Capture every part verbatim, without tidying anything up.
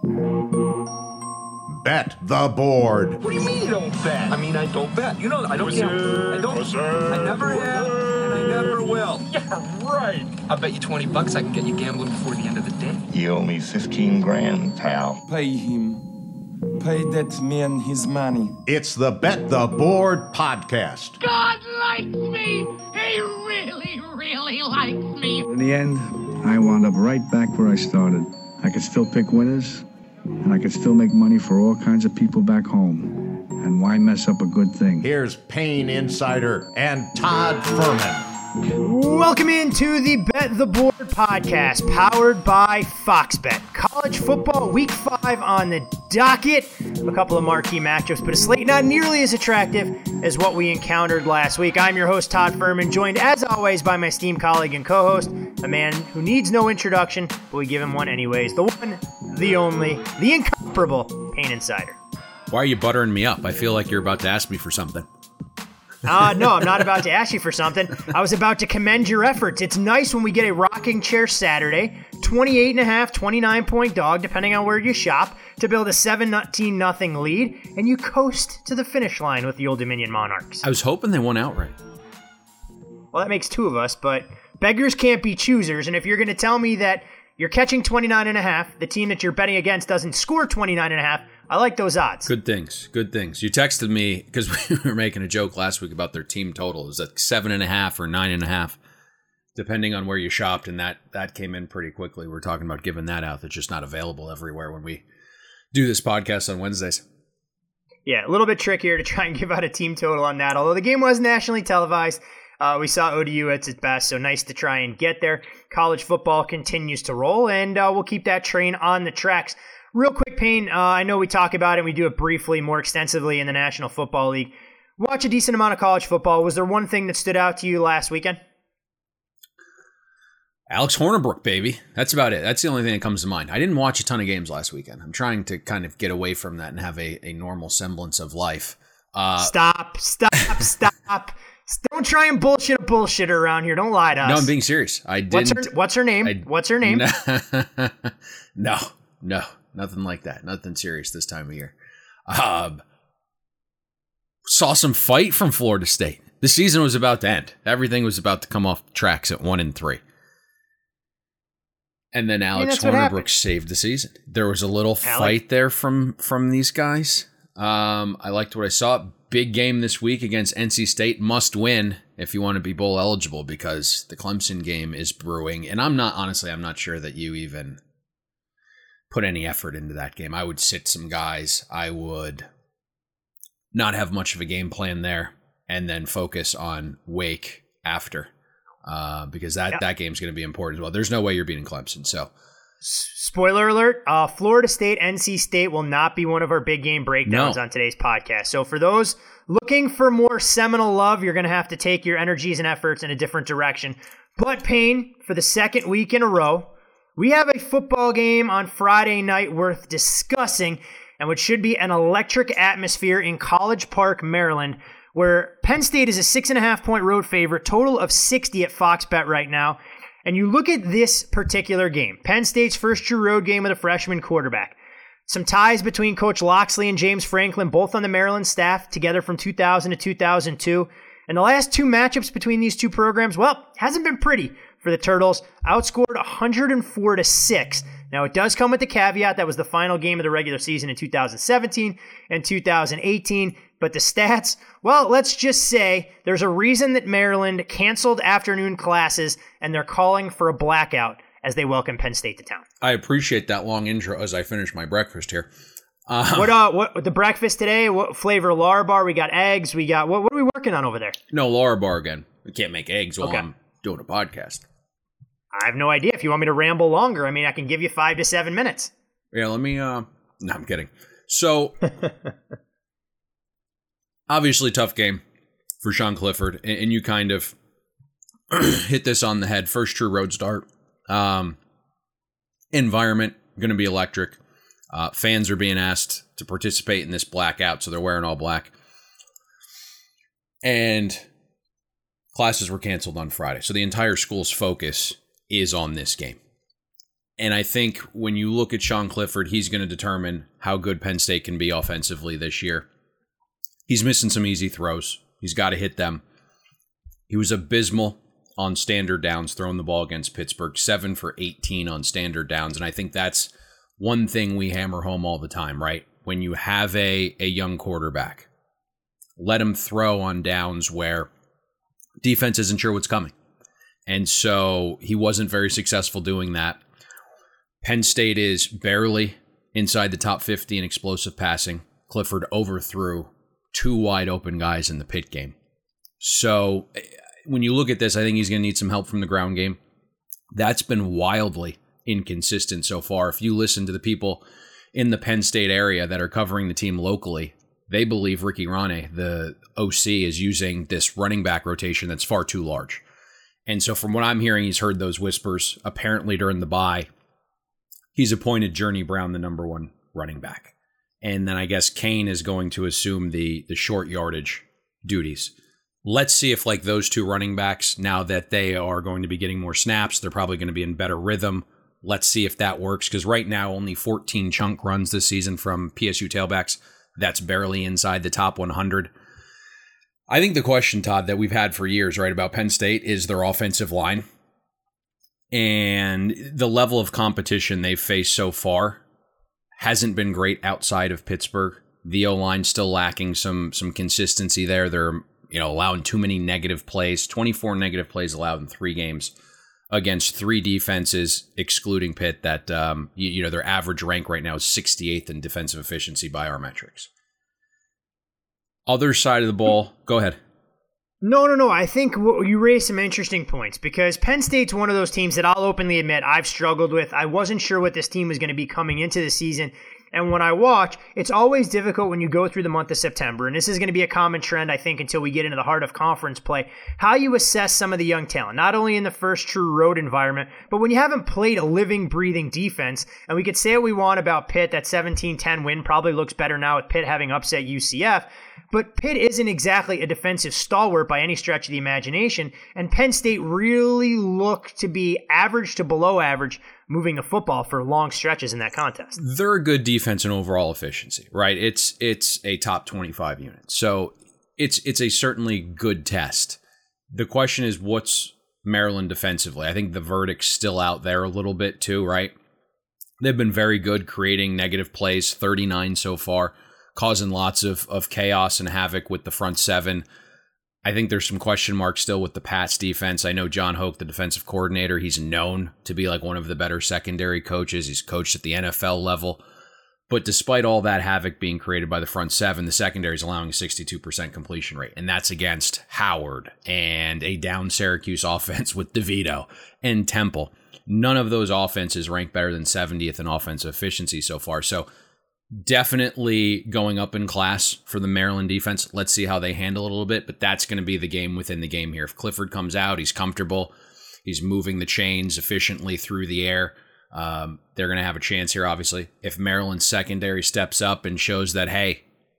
Bet the board. What do you mean you don't bet? I mean, I don't bet. You know, I don't gamble. I don't. I never have, and I never will. Yeah, right. I'll bet you twenty bucks I can get you gambling before the end of the day. You owe me fifteen grand, pal. Pay him. Pay that man his money. It's the Bet the Board podcast. God likes me. He really, really likes me. In the end, I wound up right back where I started. I could still pick winners, and I could still make money for all kinds of people back home. And why mess up a good thing? Here's Payne Insider and Todd Fuhrman. Welcome into the Bet the Board podcast, powered by Fox Bet. College football week five on the docket. A couple of marquee matchups, but a slate not nearly as attractive as what we encountered last week. I'm your host, Todd Fuhrman, joined as always by my esteemed colleague and co-host, a man who needs no introduction, but we give him one anyways. The one, the only, the incomparable Payne Insider. Why are you buttering me up? I feel like you're about to ask me for something. Uh, no, I'm not about to ask you for something. I was about to commend your efforts. It's nice when we get a rocking chair Saturday, twenty-eight and a half, twenty-nine point dog, depending on where you shop, to build a seventeen nothing lead, and you coast to the finish line with the Old Dominion Monarchs. I was hoping they won outright. Well, that makes two of us, but beggars can't be choosers, and if you're going to tell me that you're catching twenty-nine and a half, the team that you're betting against doesn't score twenty-nine and a half, I like those odds. Good things. Good things. You texted me because we were making a joke last week about their team total. It was like seven and a half or nine and a half, depending on where you shopped, and that that came in pretty quickly. We're talking about giving that out. That's just not available everywhere when we do this podcast on Wednesdays. Yeah, a little bit trickier to try and give out a team total on that. Although the game was nationally televised, uh, we saw O D U at its best, so nice to try and get there. College football continues to roll, and uh, we'll keep that train on the tracks. Real quick, Payne, uh, I know we talk about it, and we do it briefly, more extensively in the National Football League. Watch a decent amount of college football. Was there one thing that stood out to you last weekend? Alex Hornibrook, baby. That's about it. That's the only thing that comes to mind. I didn't watch a ton of games last weekend. I'm trying to kind of get away from that and have a, a normal semblance of life. Uh, stop, stop, stop. Don't try and bullshit a bullshitter around here. Don't lie to us. No, I'm being serious. I didn't. What's her, what's her name? I, what's her name? No, no. Nothing like that. Nothing serious this time of year. Um, saw some fight from Florida State. The season was about to end. Everything was about to come off the tracks at one and three. And then Alex Hornibrook saved the season. There was a little Alex. fight there from, from these guys. Um, I liked what I saw. Big game this week against N C State. Must win if you want to be bowl eligible because the Clemson game is brewing. And I'm not, honestly, I'm not sure that you even put any effort into that game. I would sit some guys. I would not have much of a game plan there and then focus on Wake after uh, because that, yeah. that game's going to be important as well. There's no way you're beating Clemson. So, spoiler alert, uh, Florida State, N C State will not be one of our big game breakdowns no. on today's podcast. So for those looking for more Seminole love, you're going to have to take your energies and efforts in a different direction. But Payne, for the second week in a row, we have a football game on Friday night worth discussing, and which should be an electric atmosphere in College Park, Maryland, where Penn State is a six and a half point road favorite, total of sixty at Fox Bet right now. And you look at this particular game, Penn State's first true road game with a freshman quarterback. Some ties between Coach Loxley and James Franklin, both on the Maryland staff, together from two thousand to two thousand two. And the last two matchups between these two programs, well, hasn't been pretty for the Turtles. Outscored one hundred four to six. Now, it does come with the caveat that was the final game of the regular season in two thousand seventeen and two thousand eighteen. But the stats, well, let's just say there's a reason that Maryland canceled afternoon classes and they're calling for a blackout as they welcome Penn State to town. I appreciate that long intro as I finish my breakfast here. Uh, what uh what the breakfast today? What flavor Larabar? We got eggs. We got what? What are we working on over there? No Larabar again. We can't make eggs while okay. I'm doing a podcast. I have no idea. If you want me to ramble longer, I mean, I can give you five to seven minutes. Yeah, let me. Uh, no, I'm kidding. So, obviously, tough game for Sean Clifford, and, and you kind of hit this on the head. First true road start. Um, environment going to be electric. Uh, fans are being asked to participate in this blackout, so they're wearing all black. And classes were canceled on Friday, so the entire school's focus is on this game. And I think when you look at Sean Clifford, he's going to determine how good Penn State can be offensively this year. He's missing some easy throws. He's got to hit them. He was abysmal on standard downs, throwing the ball against Pittsburgh, seven for eighteen on standard downs. And I think that's one thing we hammer home all the time, right? When you have a, a young quarterback, let him throw on downs where defense isn't sure what's coming. And so he wasn't very successful doing that. Penn State is barely inside the top fifty in explosive passing. Clifford overthrew two wide open guys in the Pitt game. So when you look at this, I think he's going to need some help from the ground game. That's been wildly inconsistent so far. If you listen to the people in the Penn State area that are covering the team locally, they believe Ricky Rane, the O C, is using this running back rotation that's far too large. And so from what I'm hearing, he's heard those whispers. Apparently during the bye, he's appointed Journey Brown the number one running back. And then I guess Kane is going to assume the the short yardage duties. Let's see if like those two running backs, now that they are going to be getting more snaps, they're probably going to be in better rhythm. Let's see if that works, because right now only fourteen chunk runs this season from P S U tailbacks. That's barely inside the top one hundred. I think the question, Todd, that we've had for years, right, about Penn State is their offensive line. And the level of competition they've faced so far hasn't been great outside of Pittsburgh. The O-line still lacking some some consistency there. They're, you know, allowing too many negative plays. twenty-four negative plays allowed in three games against three defenses, excluding Pitt, that, um, you, you know, their average rank right now is sixty-eighth in defensive efficiency by our metrics. Other side of the ball, go ahead. No, no, no. I think you raised some interesting points, because Penn State's one of those teams that I'll openly admit I've struggled with. I wasn't sure what this team was going to be coming into the season. And when I watch, it's always difficult when you go through the month of September, and this is going to be a common trend, I think, until we get into the heart of conference play, how you assess some of the young talent, not only in the first true road environment, but when you haven't played a living, breathing defense. And we could say what we want about Pitt, that seventeen ten win probably looks better now with Pitt having upset U C F, but Pitt isn't exactly a defensive stalwart by any stretch of the imagination, and Penn State really looked to be average to below average moving the football for long stretches in that contest. They're a good defense in overall efficiency, right? It's it's a top twenty-five unit. So it's it's a certainly good test. The question is, what's Maryland defensively? I think the verdict's still out there a little bit too, right? They've been very good creating negative plays, thirty-nine so far, causing lots of, of chaos and havoc with the front seven. I think there's some question marks still with the Pats defense. I know John Hoke, the defensive coordinator, he's known to be like one of the better secondary coaches. He's coached at the N F L level. But despite all that havoc being created by the front seven, the secondary is allowing a sixty-two percent completion rate. And that's against Howard and a down Syracuse offense with DeVito and Temple. None of those offenses rank better than seventieth in offensive efficiency so far. So definitely going up in class for the Maryland defense. Let's see how they handle it a little bit, but that's going to be the game within the game here. If Clifford comes out, he's comfortable, he's moving the chains efficiently through the air, um, they're going to have a chance here, obviously. If Maryland's secondary steps up and shows that, hey,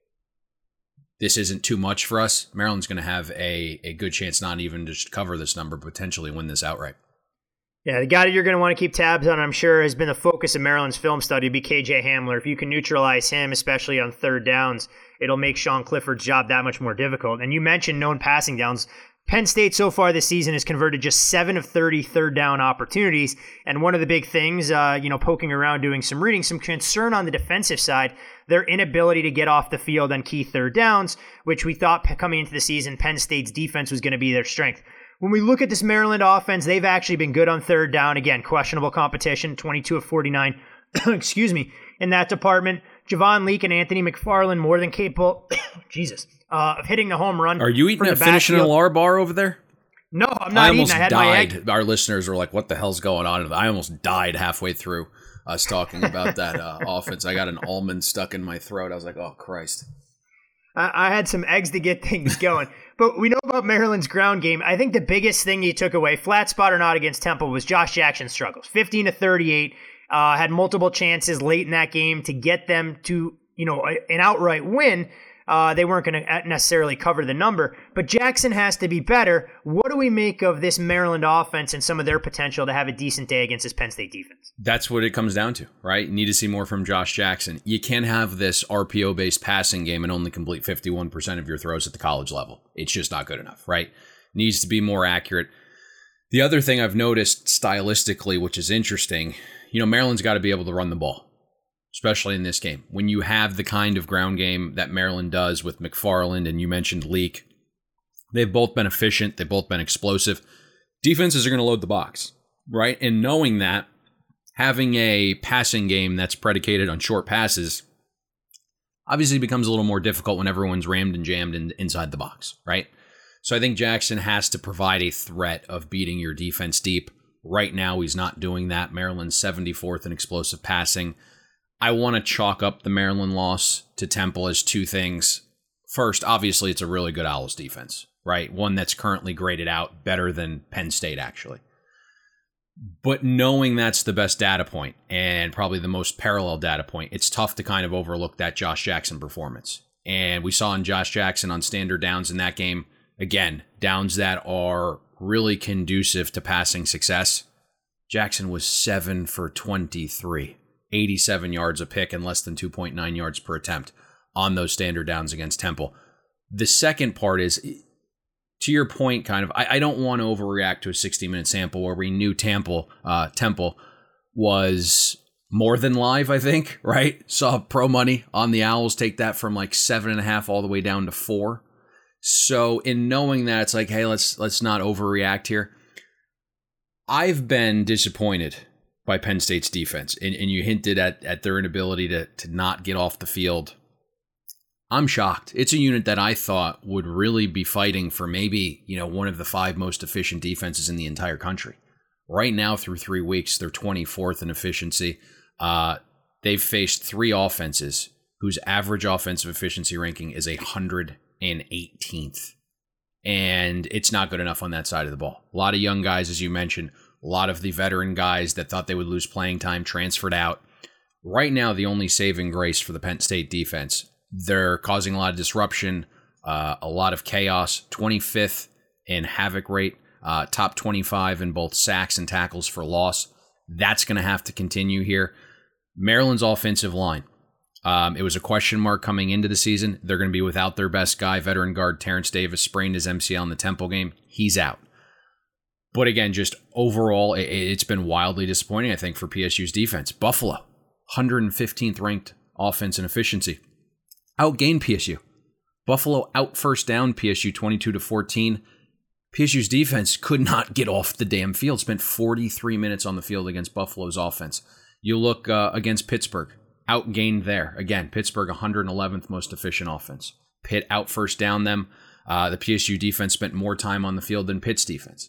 this isn't too much for us, Maryland's going to have a, a good chance not even to just cover this number, potentially win this outright. Yeah, the guy that you're going to want to keep tabs on, I'm sure, has been the focus of Maryland's film study, be K J Hamler. If you can neutralize him, especially on third downs, it'll make Sean Clifford's job that much more difficult. And you mentioned known passing downs. Penn State so far this season has converted just seven of thirty third down opportunities. And one of the big things, uh, you know, poking around, doing some reading, some concern on the defensive side, their inability to get off the field on key third downs, which we thought coming into the season, Penn State's defense was going to be their strength. When we look at this Maryland offense, they've actually been good on third down. Again, questionable competition, twenty-two of forty-nine, excuse me, in that department. Javon Leake and Anthony McFarland more than capable, Jesus, uh, of hitting the home run. Are you eating a finishing a Lar bar over there? No, I'm not I almost eating. I had died. my egg. Our listeners were like, what the hell's going on? I almost died halfway through us talking about that uh, offense. I got an almond stuck in my throat. I was like, oh, Christ. I had some eggs to get things going. But we know about Maryland's ground game. I think the biggest thing you took away, flat spot or not against Temple, was Josh Jackson's struggles. fifteen to thirty-eight, uh, had multiple chances late in that game to get them to, you know, an outright win. Uh, they weren't going to necessarily cover the number, but Jackson has to be better. What do we make of this Maryland offense and some of their potential to have a decent day against this Penn State defense? That's what it comes down to, right? You need to see more from Josh Jackson. You can't have this R P O-based passing game and only complete fifty-one percent of your throws at the college level. It's just not good enough, right? Needs to be more accurate. The other thing I've noticed stylistically, which is interesting, you know, Maryland's got to be able to run the ball, especially in this game. When you have the kind of ground game that Maryland does with McFarland, and you mentioned Leak, they've both been efficient. They've both been explosive. Defenses are going to load the box, right? And knowing that, having a passing game that's predicated on short passes obviously becomes a little more difficult when everyone's rammed and jammed in, inside the box, right? So I think Jackson has to provide a threat of beating your defense deep. Right now, he's not doing that. Maryland's seventy-fourth in explosive passing. I want to chalk up the Maryland loss to Temple as two things. First, obviously, it's a really good Owls defense, right? One that's currently graded out better than Penn State, actually. But knowing that's the best data point and probably the most parallel data point, it's tough to kind of overlook that Josh Jackson performance. And we saw in Josh Jackson on standard downs in that game, again, downs that are really conducive to passing success. Jackson was seven for twenty-three, eighty-seven yards a pick and less than two point nine yards per attempt on those standard downs against Temple. The second part is, to your point, kind of, I, I don't want to overreact to a sixty-minute sample where we knew Temple, uh, Temple was more than live, I think, right? Saw Pro Money on the Owls take that from like seven and a half all the way down to four. So in knowing that, it's like, hey, let's let's not overreact here. I've been disappointed by Penn State's defense, and, and you hinted at, at their inability to, to not get off the field. I'm shocked. It's a unit that I thought would really be fighting for maybe, you know, one of the five most efficient defenses in the entire country. Right now, through three weeks, they're twenty-fourth in efficiency. Uh, they've faced three offenses whose average offensive efficiency ranking is one hundred eighteenth. And it's not good enough on that side of the ball. A lot of young guys, as you mentioned, a lot of the veteran guys that thought they would lose playing time transferred out. Right now, the only saving grace for the Penn State defense, they're causing a lot of disruption, uh, a lot of chaos, twenty-fifth in havoc rate, uh, top twenty-five in both sacks and tackles for loss. That's going to have to continue here. Maryland's offensive line. Um, it was a question mark coming into the season. They're going to be without their best guy, veteran guard Terrence Davis, sprained his M C L in the Temple game. He's out. But again, just overall, it, it's been wildly disappointing, I think, for P S U's defense. Buffalo, one hundred fifteenth ranked offense and efficiency. Outgained P S U. Buffalo out first down P S U twenty-two to fourteen. P S U's defense could not get off the damn field. Spent forty-three minutes on the field against Buffalo's offense. You look uh, against Pittsburgh. Outgained there. Again, Pittsburgh, one hundred eleventh most efficient offense. Pitt out first down them. Uh, the P S U defense spent more time on the field than Pitt's defense.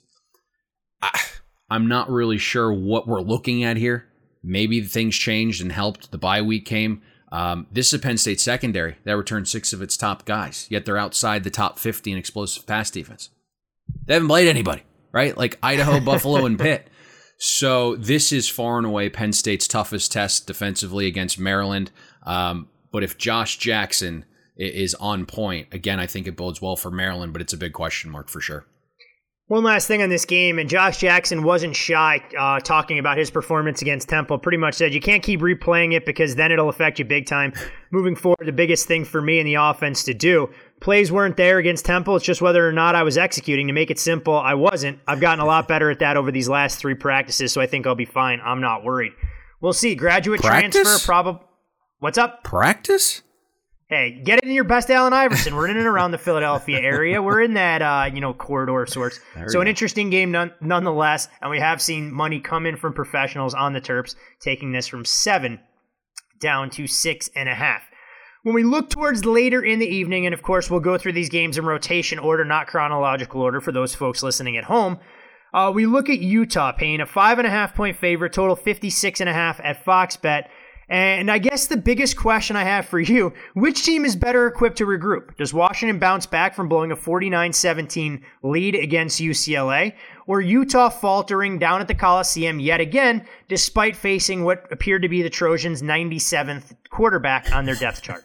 I, I'm not really sure what we're looking at here. Maybe things changed and helped. The bye week came. Um, this is a Penn State secondary that returned six of its top guys, yet they're outside the top fifty in explosive pass defense. They haven't played anybody, right? Like Idaho, Buffalo, and Pitt. So this is far and away Penn State's toughest test defensively against Maryland. Um, but if Josh Jackson is on point, again, I think it bodes well for Maryland, but it's a big question mark for sure. One last thing on this game, and Josh Jackson wasn't shy uh, talking about his performance against Temple. Pretty much said you can't keep replaying it because then it'll affect you big time. Moving forward, the biggest thing for me in the offense to do, plays weren't there against Temple. It's just whether or not I was executing. To make it simple, I wasn't. I've gotten a lot better at that over these last three practices, so I think I'll be fine. I'm not worried. We'll see. Graduate Practice? transfer, probably. What's up? Practice? Hey, get it in your best Allen Iverson. We're in and around the Philadelphia area. We're in that, uh, you know, corridor of sorts. So an interesting game none, nonetheless, and we have seen money come in from professionals on the Terps, taking this from seven down to six and a half. When we look towards later in the evening, and of course we'll go through these games in rotation order, not chronological order for those folks listening at home, uh, we look at Utah paying a five and a half point favorite, total fifty-six and a half at Fox Bet. And I guess the biggest question I have for you, which team is better equipped to regroup? Does Washington bounce back from blowing a forty-nine seventeen lead against U C L A? Or Utah faltering down at the Coliseum yet again, despite facing what appeared to be the Trojans' ninety-seventh quarterback on their depth chart?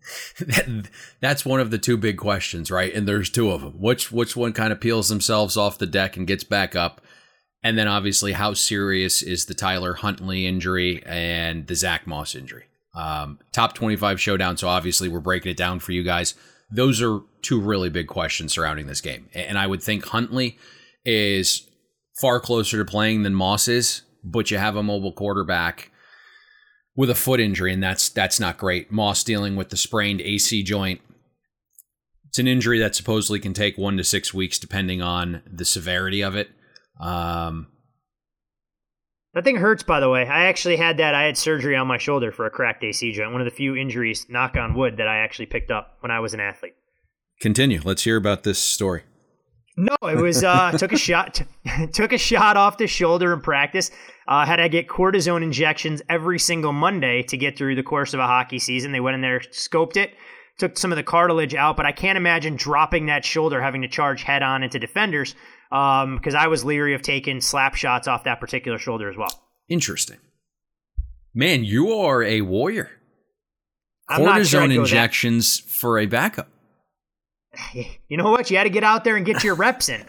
that, that's one of the two big questions, right? And there's two of them. Which which one kind of peels themselves off the deck and gets back up? And then obviously, how serious is the Tyler Huntley injury and the Zach Moss injury? Um, top twenty-five showdown. So obviously, we're breaking it down for you guys. Those are two really big questions surrounding this game. And I would think Huntley is far closer to playing than Moss is, but you have a mobile quarterback with a foot injury, and that's that's not great. Moss dealing with the sprained A C joint. It's an injury that supposedly can take one to six weeks, depending on the severity of it. Um, that thing hurts, by the way. I actually had that. I had surgery on my shoulder for a cracked A C joint. One of the few injuries, knock on wood, that I actually picked up when I was an athlete. Continue. Let's hear about this story. No, it was uh, took a shot, t- took a shot off the shoulder in practice. Uh, had to get cortisone injections every single Monday to get through the course of a hockey season. They went in there, scoped it, took some of the cartilage out, but I can't imagine dropping that shoulder, having to charge head on into defenders, um, because I was leery of taking slap shots off that particular shoulder as well. Interesting. Man, you are a warrior. I'm not sure I'd Cortisone go injections that. for a backup. You know what? You had to get out there and get your reps in.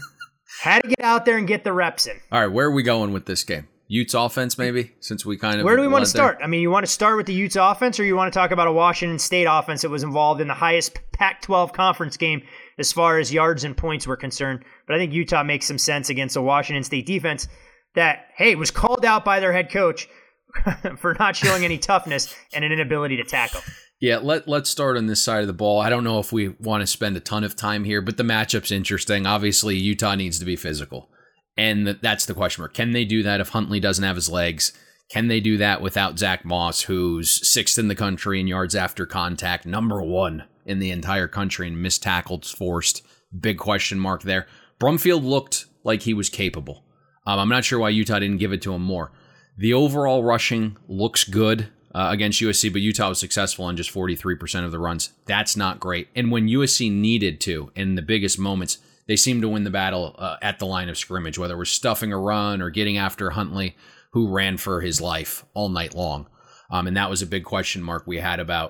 Had to get out there and get the reps in. All right, where are we going with this game? Utes offense, maybe, since we kind of... Where do we want to start? There? I mean, you want to start with the Utes offense, or you want to talk about a Washington State offense that was involved in the highest Pac twelve conference game as far as yards and points were concerned? But I think Utah makes some sense against a Washington State defense that, hey, was called out by their head coach for not showing any toughness and an inability to tackle. Yeah, let, let's start on this side of the ball. I don't know if we want to spend a ton of time here, but the matchup's interesting. Obviously, Utah needs to be physical. And that's the question mark. Can they do that if Huntley doesn't have his legs? Can they do that without Zach Moss, who's sixth in the country in yards after contact, number one in the entire country in missed tackles forced? Big question mark there. Brumfield looked like he was capable. Um, I'm not sure why Utah didn't give it to him more. The overall rushing looks good uh, against U S C, but Utah was successful on just forty-three percent of the runs. That's not great. And when U S C needed to, in the biggest moments, they seemed to win the battle uh, at the line of scrimmage, whether it was stuffing a run or getting after Huntley, who ran for his life all night long. Um, and that was a big question mark we had about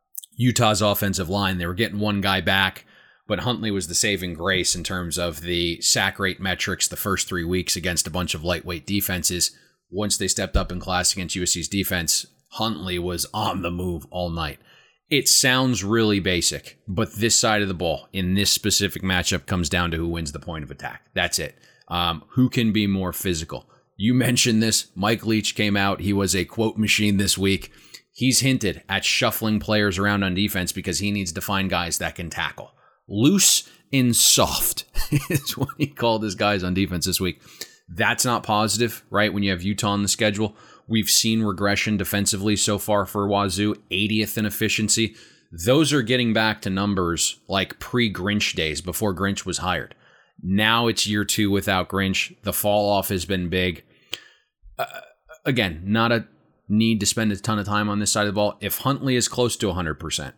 Utah's offensive line. They were getting one guy back, but Huntley was the saving grace in terms of the sack rate metrics the first three weeks against a bunch of lightweight defenses. Once they stepped up in class against U S C's defense, Huntley was on the move all night. It sounds really basic, but this side of the ball in this specific matchup comes down to who wins the point of attack. That's it. Um, who can be more physical? You mentioned this. Mike Leach came out. He was a quote machine this week. He's hinted at shuffling players around on defense because he needs to find guys that can tackle. Loose and soft is what he called his guys on defense this week. That's not positive, right? When you have Utah on the schedule. We've seen regression defensively so far for Wazoo, eightieth in efficiency. Those are getting back to numbers like pre-Grinch days, before Grinch was hired. Now it's year two without Grinch. The fall off has been big. Uh, again, not a need to spend a ton of time on this side of the ball. If Huntley is close to one hundred percent,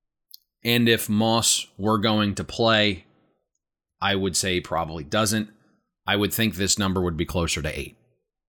and if Moss were going to play, I would say he probably doesn't. I would think this number would be closer to eight.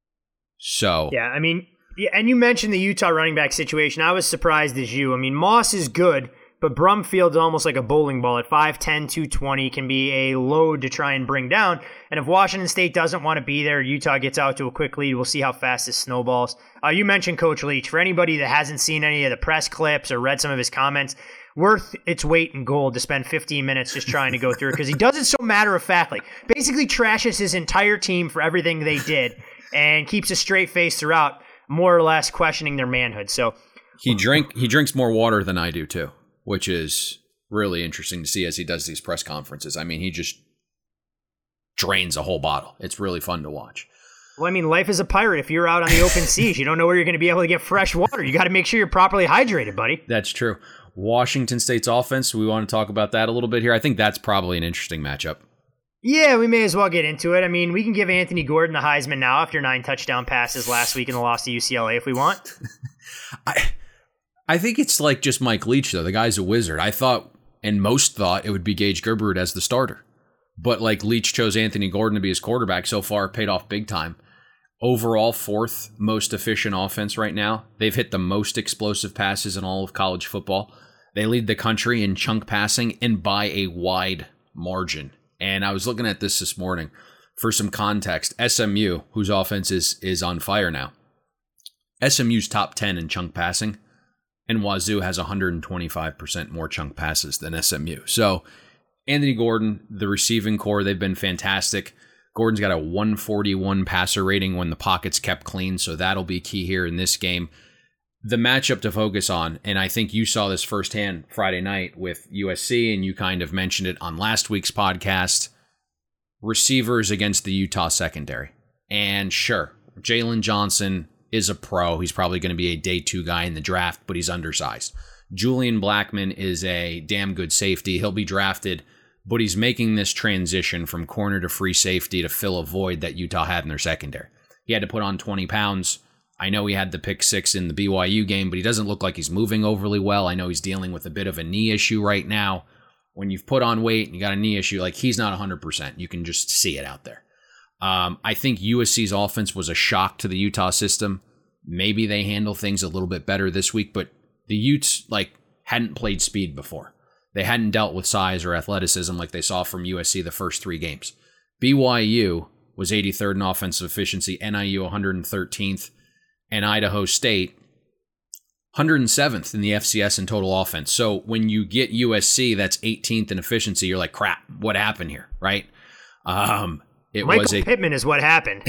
So yeah, I mean, yeah, and you mentioned the Utah running back situation. I was surprised as you. I mean, Moss is good, but Brumfield's almost like a bowling ball at five ten, two twenty, can be a load to try and bring down. And if Washington State doesn't want to be there, Utah gets out to a quick lead. We'll see how fast this snowballs. Uh, you mentioned Coach Leach. For anybody that hasn't seen any of the press clips or read some of his comments, worth its weight in gold to spend fifteen minutes just trying to go through it, because he does it so matter-of-factly. Basically trashes his entire team for everything they did and keeps a straight face throughout, more or less questioning their manhood. So he drink he drinks more water than I do too, which is really interesting to see as he does these press conferences. I mean, he just drains a whole bottle. It's really fun to watch. Well, I mean, life is a pirate. If you're out on the open seas, you don't know where you're going to be able to get fresh water. You got to make sure you're properly hydrated, buddy. That's true. Washington State's offense, we want to talk about that a little bit here. I think that's probably an interesting matchup. Yeah, we may as well get into it. I mean, we can give Anthony Gordon the Heisman now after nine touchdown passes last week in the loss to U C L A if we want. I I think it's like just Mike Leach, though. The guy's a wizard. I thought, and most thought, it would be Gage Gerberud as the starter. But like Leach chose Anthony Gordon to be his quarterback. So far, paid off big time. Overall, fourth most efficient offense right now. They've hit the most explosive passes in all of college football. They lead the country in chunk passing and by a wide margin. And I was looking at this this morning for some context. S M U, whose offense is, is on fire now, S M U's top ten in chunk passing, and Wazoo has one hundred twenty-five percent more chunk passes than S M U. So Anthony Gordon, the receiving core, they've been fantastic. Gordon's got a one forty-one passer rating when the pocket's kept clean, so that'll be key here in this game. The matchup to focus on, and I think you saw this firsthand Friday night with U S C, and you kind of mentioned it on last week's podcast, receivers against the Utah secondary. And sure, Jalen Johnson is a pro. He's probably going to be a day two guy in the draft, but he's undersized. Julian Blackmon is a damn good safety. He'll be drafted, but he's making this transition from corner to free safety to fill a void that Utah had in their secondary. He had to put on twenty pounds. I know he had the pick six in the B Y U game, but he doesn't look like he's moving overly well. I know he's dealing with a bit of a knee issue right now. When you've put on weight and you got a knee issue, like he's not one hundred percent. You can just see it out there. Um, I think U S C's offense was a shock to the Utah system. Maybe they handle things a little bit better this week, but the Utes like hadn't played speed before. They hadn't dealt with size or athleticism like they saw from U S C the first three games. B Y U was eighty-third in offensive efficiency, N I U one hundred thirteenth, and Idaho State one hundred seventh in the F C S in total offense. So when you get U S C that's eighteenth in efficiency, you're like, crap, what happened here, right? Um, it Michael was a, Pittman is what happened.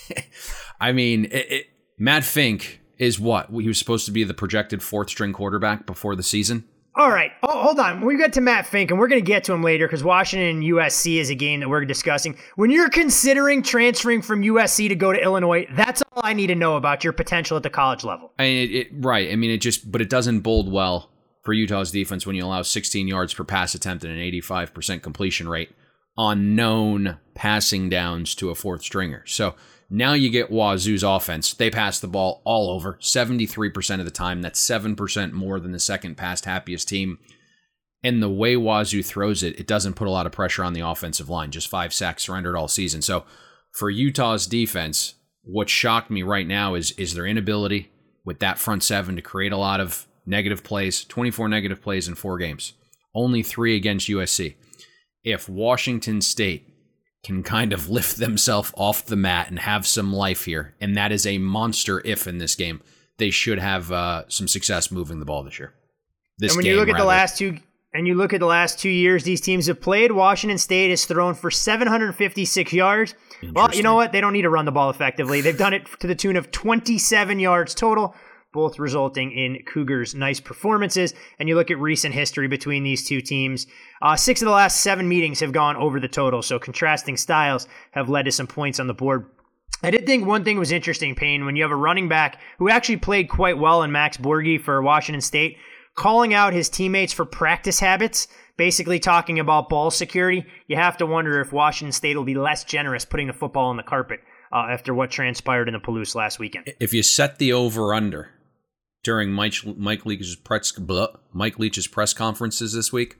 I mean, it, it, Matt Fink is what? He was supposed to be the projected fourth string quarterback before the season. All right. Oh, hold on. We get to Matt Fink, and we're going to get to him later because Washington and U S C is a game that we're discussing. When you're considering transferring from U S C to go to Illinois, that's all I need to know about your potential at the college level. I mean, it, it, right. I mean, it just, but it doesn't bode well for Utah's defense when you allow sixteen yards per pass attempt and an eighty-five percent completion rate on known passing downs to a fourth stringer. So now you get Wazoo's offense. They pass the ball all over, seventy-three percent of the time. That's seven percent more than the second past happiest team. And the way Wazoo throws it, it doesn't put a lot of pressure on the offensive line. Just five sacks surrendered all season. So for Utah's defense, what shocked me right now is, is their inability with that front seven to create a lot of negative plays, twenty-four negative plays in four games. Only three against U S C. If Washington State can kind of lift themselves off the mat and have some life here, and that is a monster if in this game, they should have uh, some success moving the ball this year. This and when game, you look at rather. the last two, and you look at the last two years these teams have played, Washington State has thrown for seven hundred fifty-six yards. Well, you know what? They don't need to run the ball effectively. They've done it to the tune of twenty-seven yards total, both resulting in Cougars' nice performances. And you look at recent history between these two teams. Uh, six of the last seven meetings have gone over the total, so contrasting styles have led to some points on the board. I did think one thing was interesting, Payne, when you have a running back who actually played quite well in Max Borghi for Washington State, calling out his teammates for practice habits, basically talking about ball security. You have to wonder if Washington State will be less generous putting the football on the carpet uh, after what transpired in the Palouse last weekend. If you set the over-under during Mike, Mike Leach's press, blah, Mike Leach's press conferences this week,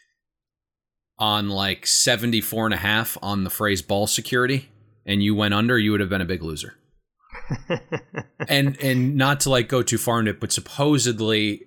on like seventy-four and a half on the phrase ball security, and you went under, you would have been a big loser. and and not to like go too far into it, but supposedly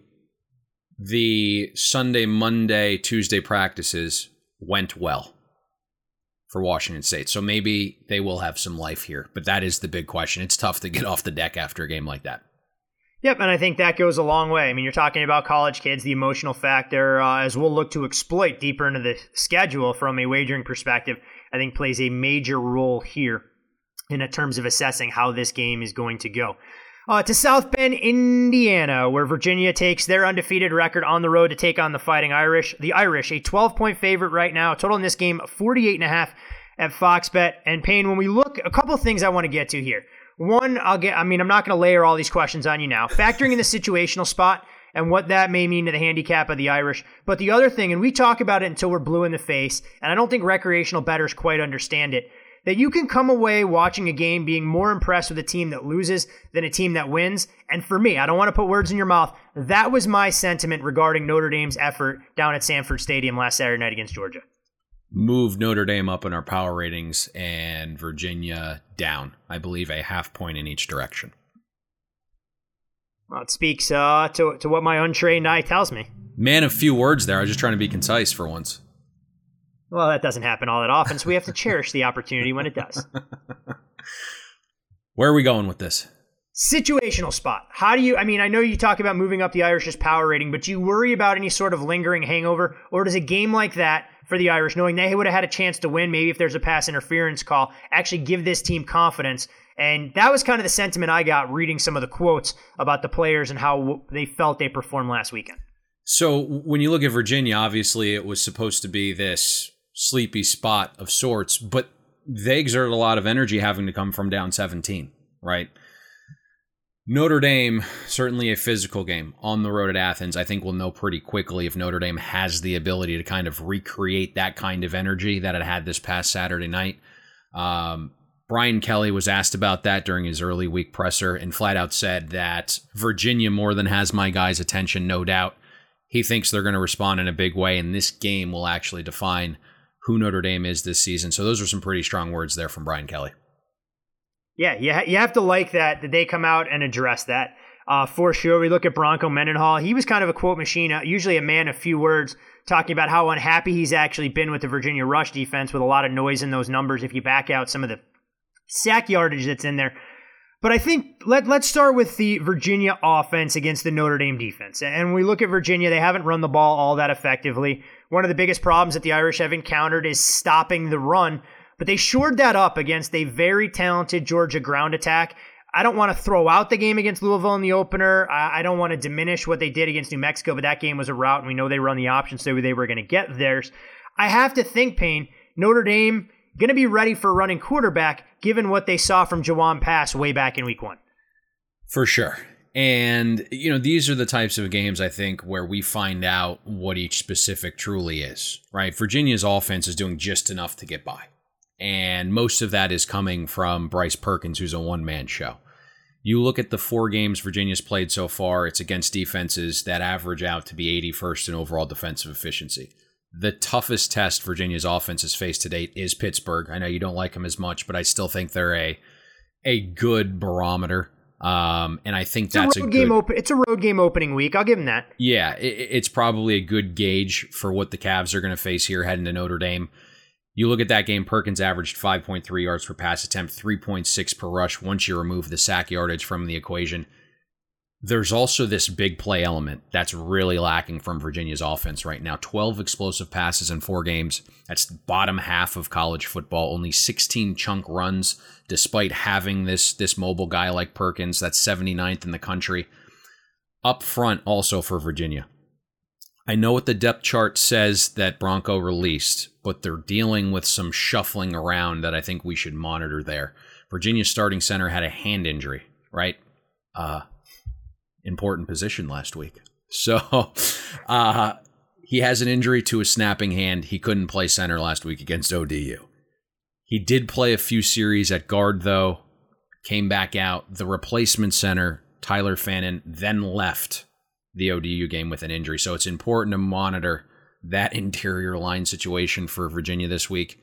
the Sunday, Monday, Tuesday practices went well for Washington State. So maybe they will have some life here, but that is the big question. It's tough to get off the deck after a game like that. Yep, and I think that goes a long way. I mean, you're talking about college kids, the emotional factor, uh, as we'll look to exploit deeper into the schedule from a wagering perspective, I think plays a major role here in terms of assessing how this game is going to go. Uh, to South Bend, Indiana, where Virginia takes their undefeated record on the road to take on the Fighting Irish. The Irish, a twelve-point favorite right now. Total in this game, forty-eight and a half at Fox Bet. And Payne, when we look, a couple of things I want to get to here. One, I'll get. I mean, I'm not going to layer all these questions on you now. Factoring in the situational spot and what that may mean to the handicap of the Irish. But the other thing, and we talk about it until we're blue in the face, and I don't think recreational bettors quite understand it, that you can come away watching a game being more impressed with a team that loses than a team that wins. And for me, I don't want to put words in your mouth, that was my sentiment regarding Notre Dame's effort down at Sanford Stadium last Saturday night against Georgia. Moved Notre Dame up in our power ratings and Virginia down, I believe, a half point in each direction. Well, it speaks uh, to, to what my untrained eye tells me. Man of few words there. I was just trying to be concise for once. Well, that doesn't happen all that often, so we have to cherish the opportunity when it does. Where are we going with this? Situational spot. How do you, I mean, I know you talk about moving up the Irish's power rating, but do you worry about any sort of lingering hangover? Or does a game like that for the Irish, knowing they would have had a chance to win, maybe if there's a pass interference call, actually give this team confidence? And that was kind of the sentiment I got reading some of the quotes about the players and how they felt they performed last weekend. So when you look at Virginia, obviously it was supposed to be this sleepy spot of sorts, but they exerted a lot of energy having to come from down seventeen, right? Notre Dame, certainly a physical game on the road at Athens. I think we'll know pretty quickly if Notre Dame has the ability to kind of recreate that kind of energy that it had this past Saturday night. Um, Brian Kelly was asked about that during his early week presser and flat out said that Virginia more than has my guys' attention, no doubt. He thinks they're going to respond in a big way, and this game will actually define who Notre Dame is this season. So those are some pretty strong words there from Brian Kelly. Yeah, you, ha- you have to like that, that they come out and address that. Uh, for sure, we look at Bronco Mendenhall. He was kind of a quote machine, uh, usually a man of few words, talking about how unhappy he's actually been with the Virginia rush defense with a lot of noise in those numbers if you back out some of the sack yardage that's in there. But I think let, let's start with the Virginia offense against the Notre Dame defense. And we look at Virginia, they haven't run the ball all that effectively. One of the biggest problems that the Irish have encountered is stopping the run, but they shored that up against a very talented Georgia ground attack. I don't want to throw out the game against Louisville in the opener. I, I don't want to diminish what they did against New Mexico, but that game was a rout, and we know they run the option, so they were going to get theirs. I have to think, Payne, Notre Dame going to be ready for running quarterback, given what they saw from Jawan Pass way back in week one. For sure. And, you know, these are the types of games, I think, where we find out what each specific truly is, right? Virginia's offense is doing just enough to get by. And most of that is coming from Bryce Perkins, who's a one-man show. You look at the four games Virginia's played so far, it's against defenses that average out to be eighty-first in overall defensive efficiency. The toughest test Virginia's offense has faced to date is Pittsburgh. I know you don't like them as much, but I still think they're a a good barometer. Um, and I think it's that's a road a game good, open. It's a road game opening week. I'll give them that. Yeah, it, it's probably a good gauge for what the Cavs are going to face here heading to Notre Dame. You look at that game, Perkins averaged five point three yards per pass attempt, three point six per rush once you remove the sack yardage from the equation. There's also this big play element that's really lacking from Virginia's offense right now. twelve explosive passes in four games. That's bottom half of college football. Only sixteen chunk runs, despite having this, this mobile guy like Perkins. That's seventy-ninth in the country. Up front also for Virginia. I know what the depth chart says that Bronco released, but they're dealing with some shuffling around that I think we should monitor there. Virginia's starting center had a hand injury, right? Uh, important position last week. So uh, he has an injury to a snapping hand. He couldn't play center last week against O D U. He did play a few series at guard, though, came back out. The replacement center, Tyler Fannin, then left the O D U game with an injury. So it's important to monitor that interior line situation for Virginia this week.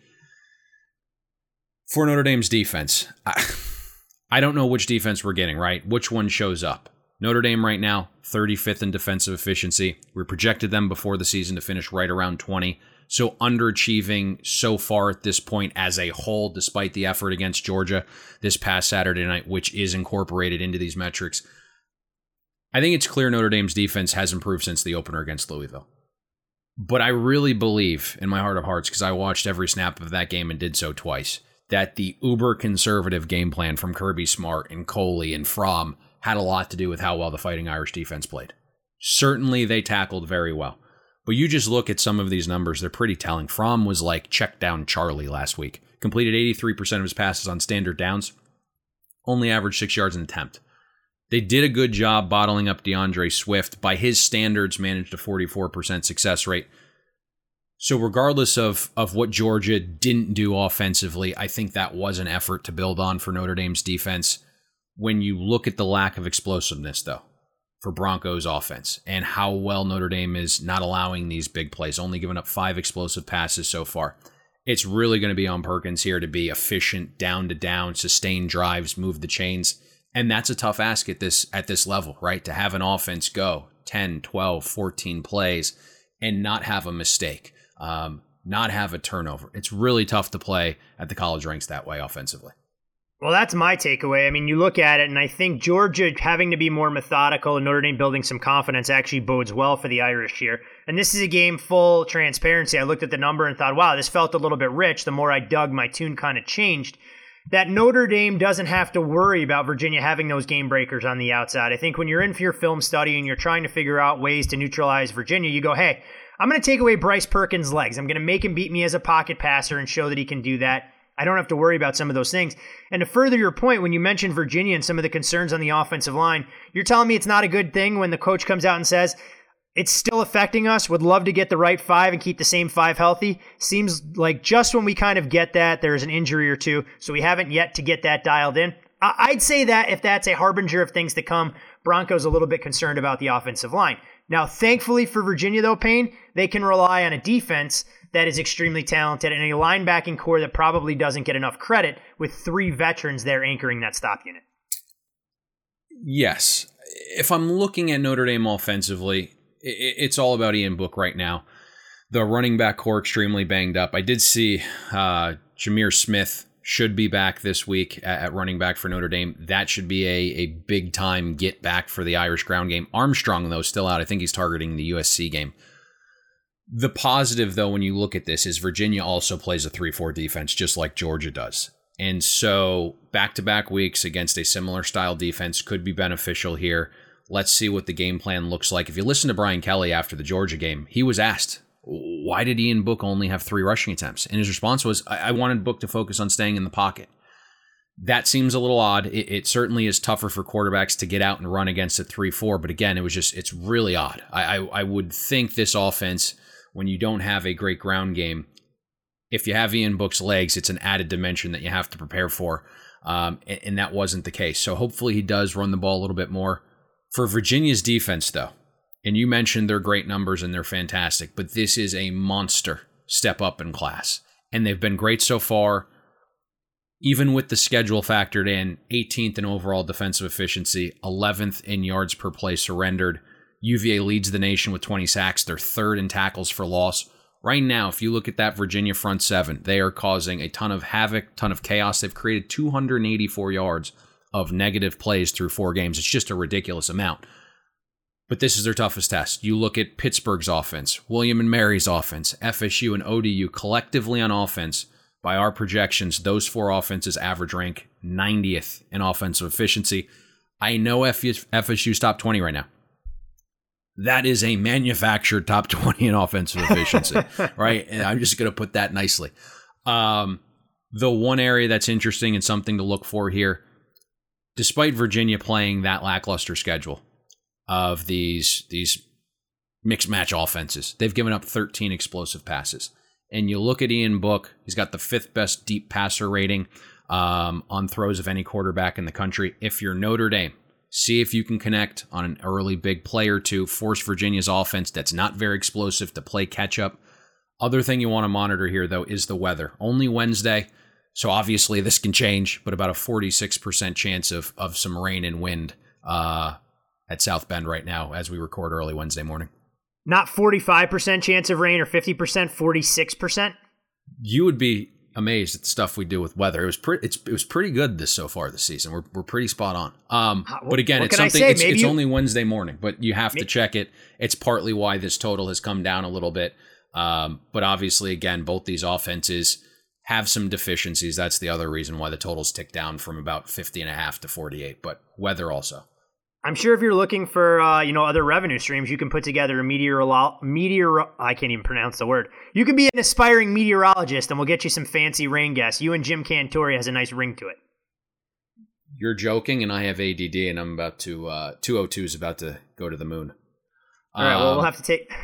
For Notre Dame's defense, I, I don't know which defense we're getting, right? Which one shows up? Notre Dame right now, thirty-fifth in defensive efficiency. We projected them before the season to finish right around twenty. So underachieving so far at this point as a whole, despite the effort against Georgia this past Saturday night, which is incorporated into these metrics. I think it's clear Notre Dame's defense has improved since the opener against Louisville. But I really believe, in my heart of hearts, because I watched every snap of that game and did so twice, that the uber-conservative game plan from Kirby Smart and Coley and Fromm had a lot to do with how well the Fighting Irish defense played. Certainly they tackled very well. But you just look at some of these numbers, they're pretty telling. Fromm was like check down Charlie last week. Completed eighty-three percent of his passes on standard downs. Only averaged six yards an attempt. They did a good job bottling up DeAndre Swift. By his standards, managed a forty-four percent success rate. So regardless of, of what Georgia didn't do offensively, I think that was an effort to build on for Notre Dame's defense. When you look at the lack of explosiveness, though, for Broncos offense and how well Notre Dame is not allowing these big plays, only giving up five explosive passes so far, it's really going to be on Perkins here to be efficient, down to down, sustain drives, move the chains. And that's a tough ask at this at this level, right? To have an offense go ten, twelve, fourteen plays and not have a mistake, um, not have a turnover. It's really tough to play at the college ranks that way offensively. Well, that's my takeaway. I mean, you look at it, and I think Georgia having to be more methodical and Notre Dame building some confidence actually bodes well for the Irish here. And this is a game full transparency. I looked at the number and thought, wow, this felt a little bit rich. The more I dug, my tune kind of changed. That Notre Dame doesn't have to worry about Virginia having those game breakers on the outside. I think when you're in for your film study and you're trying to figure out ways to neutralize Virginia, you go, hey, I'm going to take away Bryce Perkins' legs. I'm going to make him beat me as a pocket passer and show that he can do that. I don't have to worry about some of those things. And to further your point, when you mentioned Virginia and some of the concerns on the offensive line, you're telling me it's not a good thing when the coach comes out and says, it's still affecting us, would love to get the right five and keep the same five healthy. Seems like just when we kind of get that, there's an injury or two, so we haven't yet to get that dialed in. I'd say that if that's a harbinger of things to come, Broncos a little bit concerned about the offensive line. Now, thankfully for Virginia, though, Payne, they can rely on a defense that is extremely talented and a linebacking core that probably doesn't get enough credit with three veterans there anchoring that stop unit. Yes. If I'm looking at Notre Dame offensively, it's all about Ian Book right now. The running back core extremely banged up. I did see uh, Jameer Smith should be back this week at, at running back for Notre Dame. That should be a, a big-time get back for the Irish ground game. Armstrong, though, still out. I think he's targeting the U S C game. The positive, though, when you look at this, is Virginia also plays a three four defense, just like Georgia does. And so back-to-back weeks against a similar style defense could be beneficial here. Let's see what the game plan looks like. If you listen to Brian Kelly after the Georgia game, he was asked, why did Ian Book only have three rushing attempts? And his response was, I, I wanted Book to focus on staying in the pocket. That seems a little odd. It, it certainly is tougher for quarterbacks to get out and run against a three four. But again, it was just, it's really odd. I, I, I would think this offense, when you don't have a great ground game, if you have Ian Book's legs, it's an added dimension that you have to prepare for. Um, and, and that wasn't the case. So hopefully he does run the ball a little bit more. For Virginia's defense, though, and you mentioned their great numbers and they're fantastic, but this is a monster step up in class. And they've been great so far, even with the schedule factored in, eighteenth in overall defensive efficiency, eleventh in yards per play surrendered. U V A leads the nation with twenty sacks. They're third in tackles for loss. Right now, if you look at that Virginia front seven, they are causing a ton of havoc, ton of chaos. They've created two hundred eighty-four yards of negative plays through four games. It's just a ridiculous amount. But this is their toughest test. You look at Pittsburgh's offense, William and Mary's offense, F S U and O D U collectively on offense. By our projections, those four offenses average rank ninetieth in offensive efficiency. I know F S U's top twenty right now. That is a manufactured top twenty in offensive efficiency, right? And I'm just going to put that nicely. Um, the one area that's interesting and something to look for here, despite Virginia playing that lackluster schedule of these, these mixed match offenses, they've given up thirteen explosive passes. And you look at Ian Book, he's got the fifth best deep passer rating um, on throws of any quarterback in the country. If you're Notre Dame, see if you can connect on an early big play or two, force Virginia's offense that's not very explosive to play catch up. Other thing you want to monitor here, though, is the weather. Only Wednesday. So obviously this can change, but about a forty-six percent chance of of some rain and wind uh, at South Bend right now as we record early Wednesday morning. Not forty-five percent chance of rain or fifty percent, forty-six percent? You would be amazed at the stuff we do with weather. It was pretty it's, it was pretty good this so far this season. We're we're pretty spot on. Um, uh, but again, it's something it's, it's you... only Wednesday morning, but you have Maybe... to check it. It's partly why this total has come down a little bit. Um, but obviously, again, both these offenses have some deficiencies. That's the other reason why the totals tick down from about fifty and a half to forty-eight, but weather also. I'm sure if you're looking for uh, you know other revenue streams, you can put together a meteorolo- meteor. I can't even pronounce the word. You can be an aspiring meteorologist, and we'll get you some fancy rain guests. You and Jim Cantori has a nice ring to it. You're joking, and I have A D D, and I'm about to uh, two oh two is about to go to the moon. All right, um, well, we'll have to take.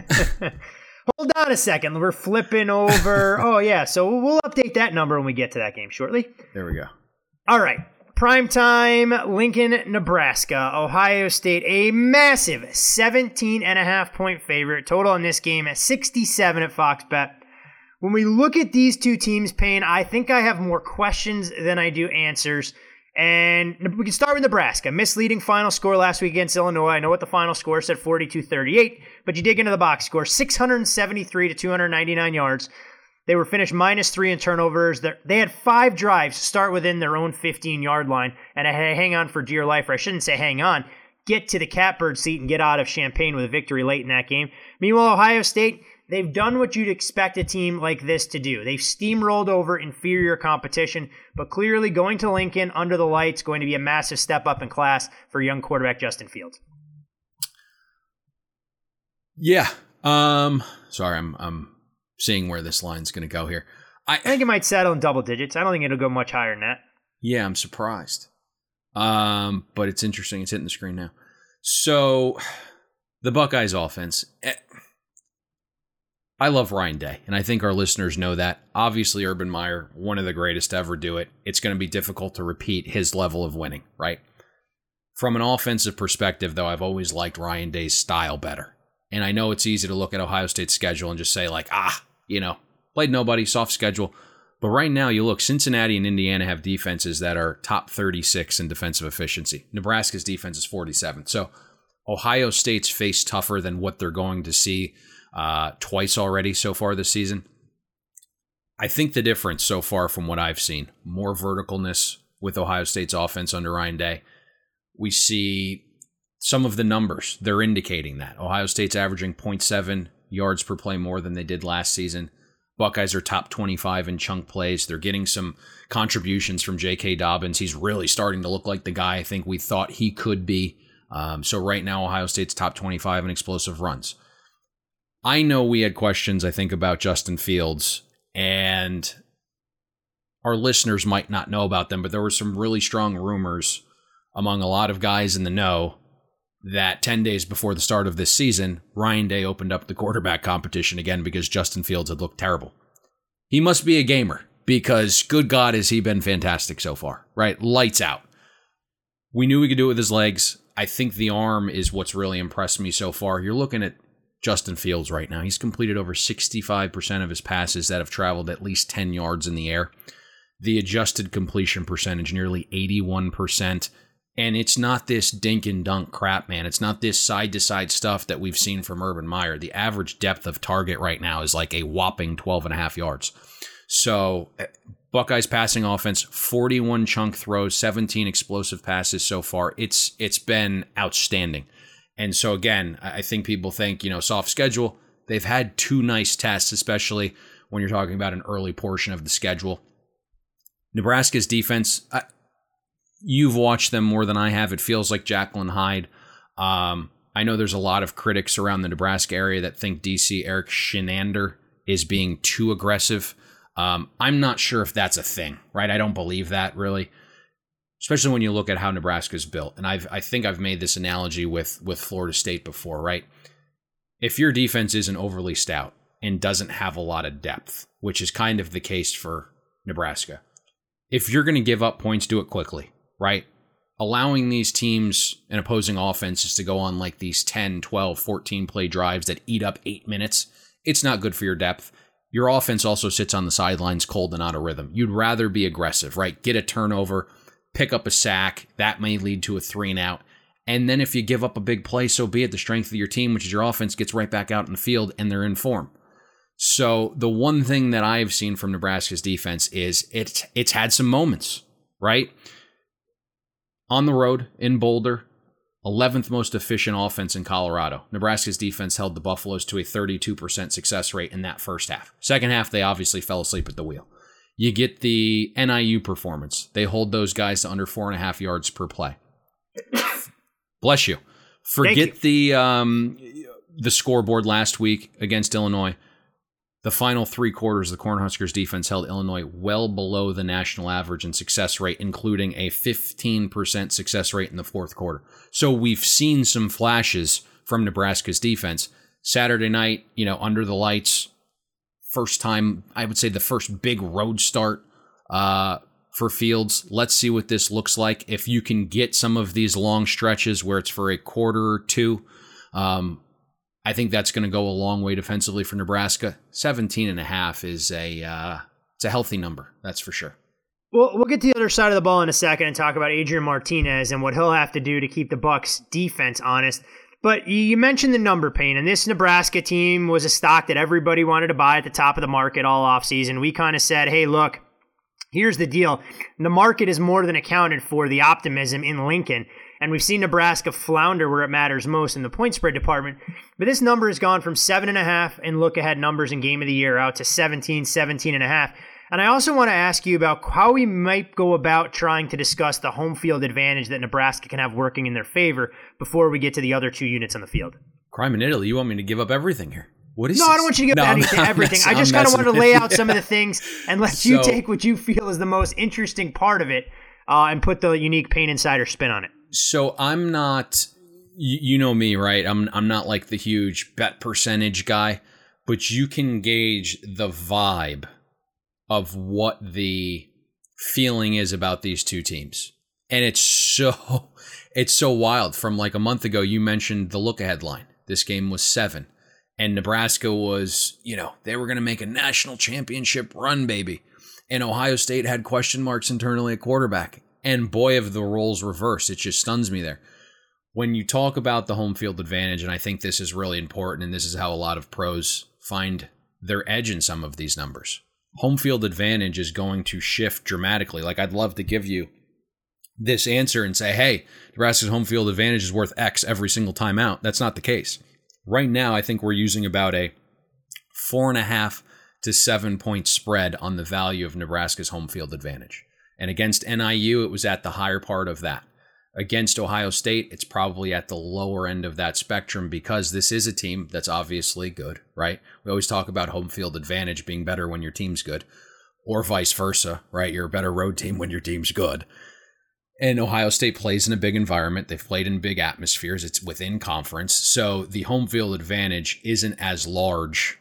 Hold on a second. We're flipping over. Oh yeah, so we'll update that number when we get to that game shortly. There we go. All right. Primetime, Lincoln, Nebraska, Ohio State, a massive seventeen and a half point favorite. Total in this game at sixty-seven at Fox Bet. When we look at these two teams, Payne, I think I have more questions than I do answers. And we can start with Nebraska. Misleading final score last week against Illinois. I know what the final score said, forty-two thirty-eight, but you dig into the box score, six seventy-three to two ninety-nine yards. They were finished minus three in turnovers. They're, they had five drives start within their own fifteen-yard line, and I had to hang on for dear life, or I shouldn't say hang on, get to the catbird seat and get out of Champaign with a victory late in that game. Meanwhile, Ohio State, they've done what you'd expect a team like this to do. They've steamrolled over inferior competition, but clearly going to Lincoln under the lights going to be a massive step up in class for young quarterback Justin Fields. Yeah. Um. Sorry, I'm I'm seeing where this line's going to go here. I, I think it might settle in double digits. I don't think it'll go much higher than that. Yeah, I'm surprised. Um, but it's interesting. It's hitting the screen now. So the Buckeyes offense. Eh, I love Ryan Day, and I think our listeners know that. Obviously, Urban Meyer, one of the greatest to ever do it. It's going to be difficult to repeat his level of winning, right? From an offensive perspective, though, I've always liked Ryan Day's style better. And I know it's easy to look at Ohio State's schedule and just say, like, ah, you know, played nobody, soft schedule. But right now, you look, Cincinnati and Indiana have defenses that are top thirty-six in defensive efficiency. Nebraska's defense is forty-seventh. So Ohio State's faced tougher than what they're going to see Uh, twice already so far this season. I think the difference so far from what I've seen, more verticalness with Ohio State's offense under Ryan Day. We see some of the numbers. They're indicating that. Ohio State's averaging zero point seven yards per play more than they did last season. Buckeyes are top twenty-five in chunk plays. They're getting some contributions from J K. Dobbins. He's really starting to look like the guy I think we thought he could be. Um, so right now, Ohio State's top twenty-five in explosive runs. I know we had questions, I think, about Justin Fields, and our listeners might not know about them, but there were some really strong rumors among a lot of guys in the know that ten days before the start of this season, Ryan Day opened up the quarterback competition again because Justin Fields had looked terrible. He must be a gamer because, good God, has he been fantastic so far, right? Lights out. We knew he could do it with his legs. I think the arm is what's really impressed me so far. You're looking at Justin Fields right now. He's completed over sixty-five percent of his passes that have traveled at least ten yards in the air. The adjusted completion percentage, nearly eighty-one percent. And it's not this dink and dunk crap, man. It's not this side-to-side stuff that we've seen from Urban Meyer. The average depth of target right now is like a whopping twelve and a half yards. So Buckeyes passing offense, forty-one chunk throws, seventeen explosive passes so far. It's It's been outstanding. And so, again, I think people think, you know, soft schedule. They've had two nice tests, especially when you're talking about an early portion of the schedule. Nebraska's defense, I, you've watched them more than I have. It feels like Jacqueline Hyde. Um, I know there's a lot of critics around the Nebraska area that think D C Eric Shenander is being too aggressive. Um, I'm not sure if that's a thing, right? I don't believe that, really. Especially when you look at how Nebraska's built. And I've, I think I've made this analogy with, with Florida State before, right? If your defense isn't overly stout and doesn't have a lot of depth, which is kind of the case for Nebraska, if you're going to give up points, do it quickly, right? Allowing these teams and opposing offenses to go on like these ten, twelve, fourteen play drives that eat up eight minutes, it's not good for your depth. Your offense also sits on the sidelines cold and out of rhythm. You'd rather be aggressive, right? Get a turnover, pick up a sack, that may lead to a three and out. And then if you give up a big play, so be it. The strength of your team, which is your offense, gets right back out in the field and they're in form. So the one thing that I've seen from Nebraska's defense is it's, it's had some moments, right? On the road in Boulder, eleventh most efficient offense in Colorado. Nebraska's defense held the Buffaloes to a thirty-two percent success rate in that first half. Second half, they obviously fell asleep at the wheel. You get the N I U performance. They hold those guys to under four and a half yards per play. Bless you. Forget you. the um, the scoreboard last week against Illinois. The final three quarters, the Cornhuskers defense held Illinois well below the national average in success rate, including a fifteen percent success rate in the fourth quarter. So we've seen some flashes from Nebraska's defense. Saturday night, you know, under the lights, first time, I would say the first big road start uh, for Fields. Let's see what this looks like. If you can get some of these long stretches where it's for a quarter or two, um, I think that's going to go a long way defensively for Nebraska. seventeen and a half is a, uh, it's a healthy number. That's for sure. Well, we'll get to the other side of the ball in a second and talk about Adrian Martinez and what he'll have to do to keep the Bucs defense honest. But you mentioned the number, Payne, and this Nebraska team was a stock that everybody wanted to buy at the top of the market all offseason. We kind of said, hey, look, here's the deal. The market is more than accounted for the optimism in Lincoln, and we've seen Nebraska flounder where it matters most in the point spread department. But this number has gone from seven and a half in look-ahead numbers in Game of the Year out to seventeen, seventeen and a half. And I also want to ask you about how we might go about trying to discuss the home field advantage that Nebraska can have working in their favor before we get to the other two units on the field. Crime in Italy, you want me to give up everything here? What is no, this? I don't want you to give no, up anything, I'm everything. messing, I just kind of want to lay out some of the things and let so, you take what you feel is the most interesting part of it uh, and put the unique Payne Insider spin on it. So I'm not, you, you know me, right? I'm I'm not like the huge bet percentage guy, but you can gauge the vibe of what the feeling is about these two teams. And it's so it's so wild. From like a month ago, you mentioned the look-ahead line. This game was seven. And Nebraska was, you know, they were going to make a national championship run, baby. And Ohio State had question marks internally at quarterback. And boy, have the roles reversed. It just stuns me there. When you talk about the home field advantage, and I think this is really important, and this is how a lot of pros find their edge in some of these numbers. Home field advantage is going to shift dramatically. Like, I'd love to give you this answer and say, hey, Nebraska's home field advantage is worth X every single time out. That's not the case. Right now, I think we're using about a four and a half to seven point spread on the value of Nebraska's home field advantage. And against N I U, it was at the higher part of that. Against Ohio State, it's probably at the lower end of that spectrum because this is a team that's obviously good, right? We always talk about home field advantage being better when your team's good, or vice versa, right? You're a better road team when your team's good. And Ohio State plays in a big environment. They've played in big atmospheres. It's within conference. So the home field advantage isn't as large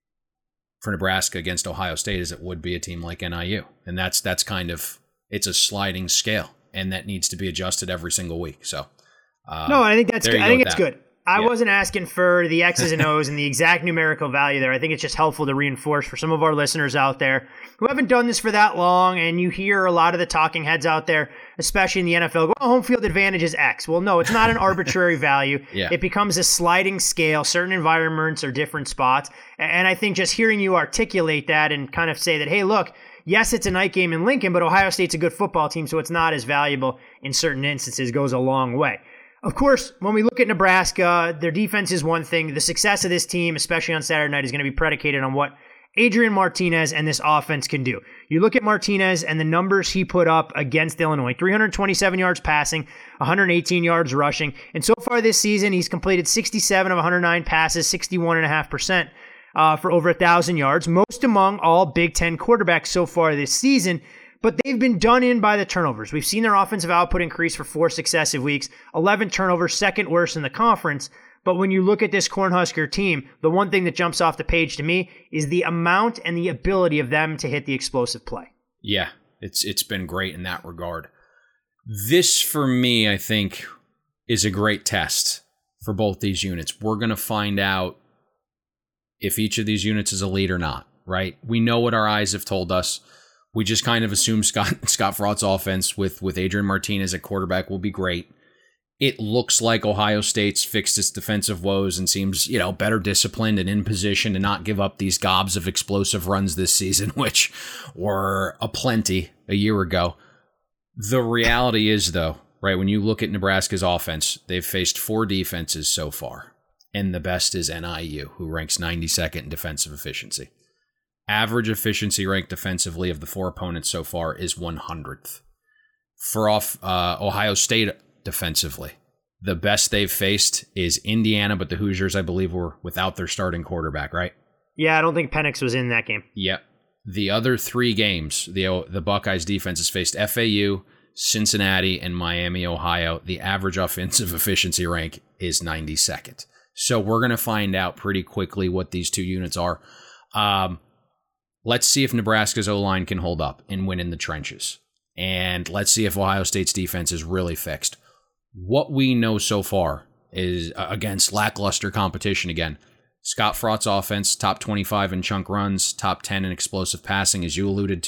for Nebraska against Ohio State as it would be a team like N I U. And that's that's kind of, it's a sliding scale. And that needs to be adjusted every single week. So, uh, no, I think that's good. I think it's that. good. I yeah. wasn't asking for the X's and O's and the exact numerical value there. I think it's just helpful to reinforce for some of our listeners out there who haven't done this for that long, and you hear a lot of the talking heads out there, especially in the N F L, go, oh, home field advantage is X. Well, no, it's not an arbitrary value. Yeah. It becomes a sliding scale. Certain environments are different spots. And I think just hearing you articulate that and kind of say that, hey, look, yes, it's a night game in Lincoln, but Ohio State's a good football team, so it's not as valuable in certain instances, goes a long way. Of course, when we look at Nebraska, their defense is one thing. The success of this team, especially on Saturday night, is going to be predicated on what Adrian Martinez and this offense can do. You look at Martinez and the numbers he put up against Illinois, three hundred twenty-seven yards passing, one hundred eighteen yards rushing. And so far this season, he's completed sixty-seven of one hundred nine passes, sixty-one point five percent. Uh, for over one thousand yards, most among all Big Ten quarterbacks so far this season, but they've been done in by the turnovers. We've seen their offensive output increase for four successive weeks, eleven turnovers, second worst in the conference. But when you look at this Cornhusker team, the one thing that jumps off the page to me is the amount and the ability of them to hit the explosive play. Yeah, it's it's been great in that regard. This, for me, I think, is a great test for both these units. We're going to find out if each of these units is elite or not, right? We know what our eyes have told us. We just kind of assume Scott Scott Frott's offense with, with Adrian Martinez at quarterback will be great. It looks like Ohio State's fixed its defensive woes and seems, you know, better disciplined and in position to not give up these gobs of explosive runs this season, which were aplenty a year ago. The reality is, though, right, when you look at Nebraska's offense, they've faced four defenses so far. And the best is N I U, who ranks ninety-second in defensive efficiency. Average efficiency ranked defensively of the four opponents so far is one hundredth. For off uh, Ohio State defensively, the best they've faced is Indiana, but the Hoosiers, I believe, were without their starting quarterback, right? Yeah, I don't think Penix was in that game. Yep. The other three games, the the Buckeyes defense has faced F A U, Cincinnati, and Miami, Ohio. The average offensive efficiency rank is ninety-second. So we're going to find out pretty quickly what these two units are. Um, let's see if Nebraska's O-line can hold up and win in the trenches. And let's see if Ohio State's defense is really fixed. What we know so far is, uh, against lackluster competition again, Scott Frott's offense, top twenty-five in chunk runs, top ten in explosive passing, as you alluded to.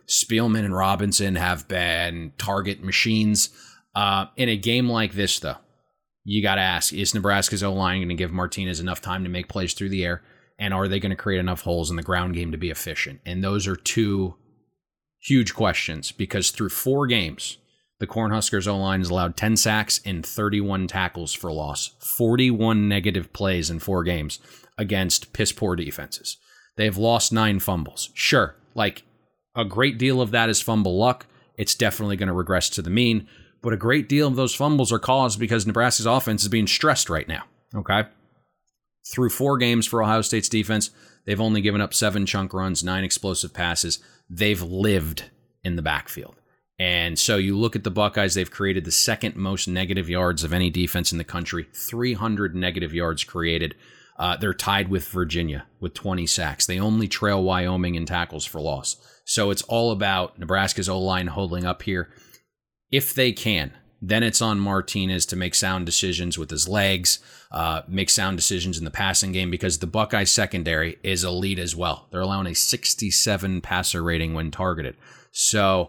Spielman and Robinson have been target machines. Uh, in a game like this, though, you got to ask, is Nebraska's O-line going to give Martinez enough time to make plays through the air? And are they going to create enough holes in the ground game to be efficient? And those are two huge questions, because through four games, the Cornhuskers O-line has allowed ten sacks and thirty-one tackles for loss, forty-one negative plays in four games against piss-poor defenses. They've lost nine fumbles. Sure, like a great deal of that is fumble luck. It's definitely going to regress to the mean, but a great deal of those fumbles are caused because Nebraska's offense is being stressed right now, okay? Through four games for Ohio State's defense, they've only given up seven chunk runs, nine explosive passes. They've lived in the backfield. And so you look at the Buckeyes, they've created the second most negative yards of any defense in the country, three hundred negative yards created. Uh, they're tied with Virginia with twenty sacks. They only trail Wyoming in tackles for loss. So it's all about Nebraska's O-line holding up here. If they can, then it's on Martinez to make sound decisions with his legs, uh, make sound decisions in the passing game, because the Buckeye secondary is elite as well. They're allowing a sixty-seven passer rating when targeted. So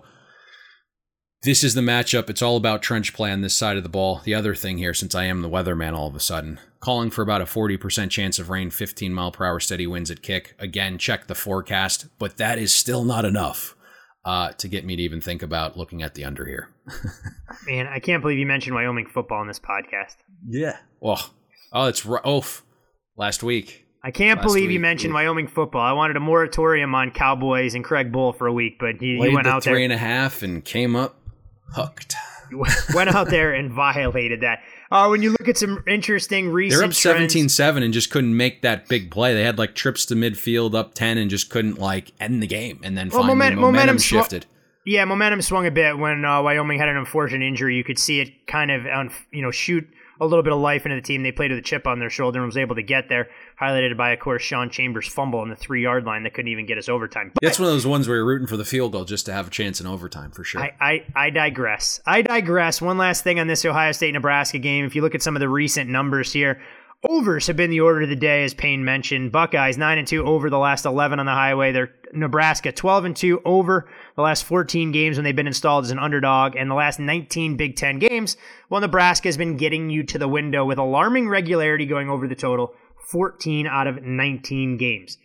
this is the matchup. It's all about trench play on this side of the ball. The other thing here, since I am the weatherman all of a sudden, calling for about a forty percent chance of rain, fifteen mile per hour steady winds at kick. Again, check the forecast, but that is still not enough uh, to get me to even think about looking at the under here. Man, I can't believe you mentioned Wyoming football in this podcast. Yeah. Oh, oh, it's oh, last week. I can't Last believe week, you mentioned oof. Wyoming football. I wanted a moratorium on Cowboys and Craig Bull for a week, but you, you went the out three there. and a half and came up hooked. Went out there and violated that. Uh, when you look at some interesting recent They're up seventeen trends, seven and just couldn't make that big play. They had like trips to midfield up ten and just couldn't like end the game. And then Well, finally moment- momentum, momentum sw- shifted. yeah, momentum swung a bit when uh, Wyoming had an unfortunate injury. You could see it kind of, um, you know, shoot a little bit of life into the team. They played with a chip on their shoulder and was able to get there, highlighted by, of course, Sean Chambers' fumble on the three-yard line that couldn't even get us overtime. But That's one of those ones where you're rooting for the field goal just to have a chance in overtime for sure. I, I, I digress. I digress. One last thing on this Ohio State-Nebraska game. If you look at some of the recent numbers here, overs have been the order of the day, as Payne mentioned. Buckeyes nine and two over the last eleven on the highway. They're Nebraska twelve and two over the last fourteen games when they've been installed as an underdog, and the last nineteen Big Ten games, well, Nebraska has been getting you to the window with alarming regularity, going over the total, fourteen out of nineteen games.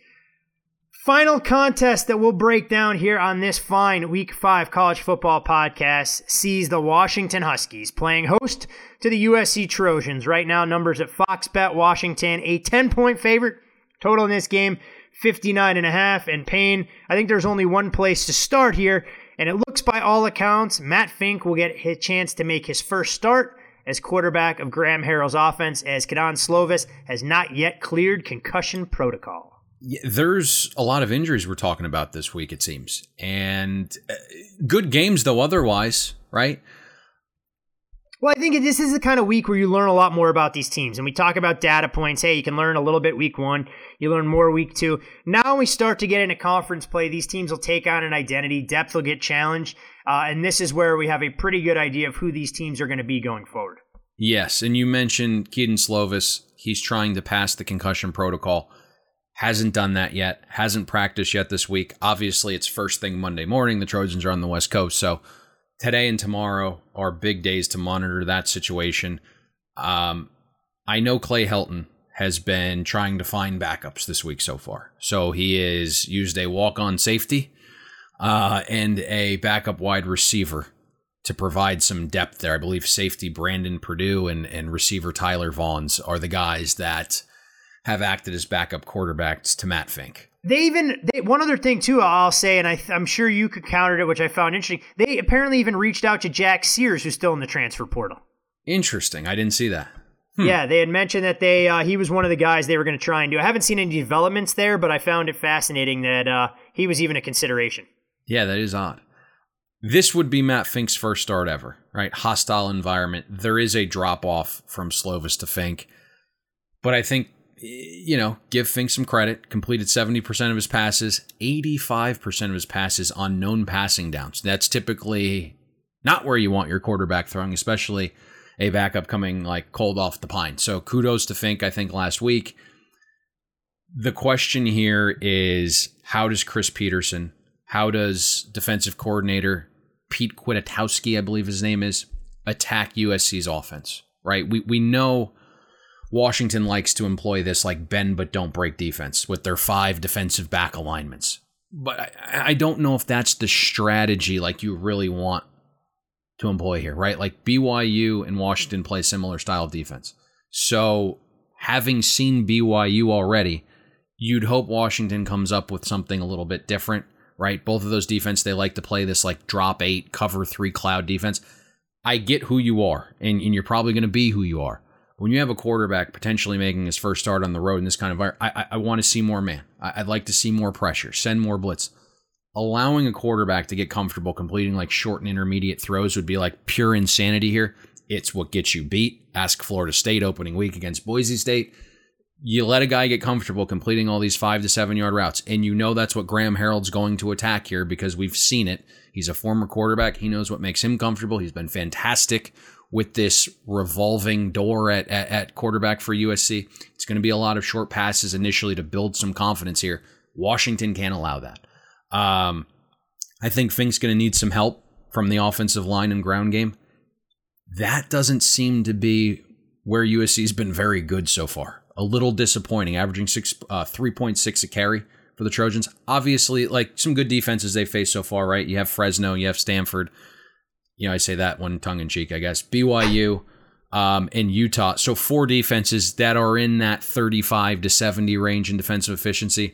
Final contest that we'll break down here on this fine Week five college football podcast sees the Washington Huskies playing host to the U S C Trojans. Right now, numbers at Fox Bet Washington, a ten-point favorite. Total in this game, fifty-nine and a half. And Payne, I think there's only one place to start here, and it looks by all accounts Matt Fink will get a chance to make his first start as quarterback of Graham Harrell's offense, as Kedon Slovis has not yet cleared concussion protocol. Yeah, there's a lot of injuries we're talking about this week, it seems. And uh, good games, though, otherwise, right? Well, I think this is the kind of week where you learn a lot more about these teams. And we talk about data points. Hey, you can learn a little bit week one. You learn more week two. Now when we start to get into conference play, these teams will take on an identity. Depth will get challenged. Uh, and this is where we have a pretty good idea of who these teams are going to be going forward. Yes, and you mentioned Kedon Slovis. He's trying to pass the concussion protocol. Hasn't done that yet. Hasn't practiced yet this week. Obviously, it's first thing Monday morning. The Trojans are on the West Coast, so today and tomorrow are big days to monitor that situation. Um, I know Clay Helton has been trying to find backups this week so far. So he has used a walk-on safety uh, and a backup wide receiver to provide some depth there. I believe safety Brandon Purdue and, and receiver Tyler Vaughns are the guys that have acted as backup quarterbacks to Matt Fink. They even, they, one other thing too, I'll say, and I, I'm sure you could counter it, which I found interesting. They apparently even reached out to Jack Sears, who's still in the transfer portal. Interesting. I didn't see that. Hmm. Yeah, they had mentioned that they uh, he was one of the guys they were going to try and do. I haven't seen any developments there, but I found it fascinating that uh, he was even a consideration. Yeah, that is odd. This would be Matt Fink's first start ever, right? Hostile environment. There is a drop-off from Slovis to Fink, but I think, you know, give Fink some credit. Completed seventy percent of his passes, eighty-five percent of his passes on known passing downs. That's typically not where you want your quarterback throwing, especially a backup coming like cold off the pine. So kudos to Fink, I think, last week. The question here is, how does Chris Peterson, How does defensive coordinator Pete Kwiatkowski, I believe his name is, attack U S C's offense, right? We we know Washington likes to employ this like bend but don't break defense with their five defensive back alignments. But I, I don't know if that's the strategy like you really want to employ here, right? Like B Y U and Washington play similar style of defense. So having seen B Y U already, you'd hope Washington comes up with something a little bit different, right? Both of those defense, they like to play this like drop eight, cover three cloud defense. I get who you are, and, and you're probably going to be who you are. When you have a quarterback potentially making his first start on the road in this kind of environment, I, I, I want to see more man. I, I'd like to see more pressure, send more blitz. Allowing a quarterback to get comfortable completing like short and intermediate throws would be like pure insanity here. It's what gets you beat. Ask Florida State opening week against Boise State. You let a guy get comfortable completing all these five to seven yard routes, and you know that's what Graham Harreld's going to attack here because we've seen it. He's a former quarterback. He knows what makes him comfortable. He's been fantastic with this revolving door at, at, at quarterback for U S C. It's going to be a lot of short passes initially to build some confidence here. Washington can't allow that. Um, I think Fink's going to need some help from the offensive line and ground game. That doesn't seem to be where U S C's been very good so far. A little disappointing, averaging six, uh, three point six a carry for the Trojans. Obviously, like some good defenses they've faced so far, right? You have Fresno, you have Stanford. You know, I say that one tongue-in-cheek, I guess. B Y U um, and Utah. So four defenses that are in that thirty-five to seventy range in defensive efficiency.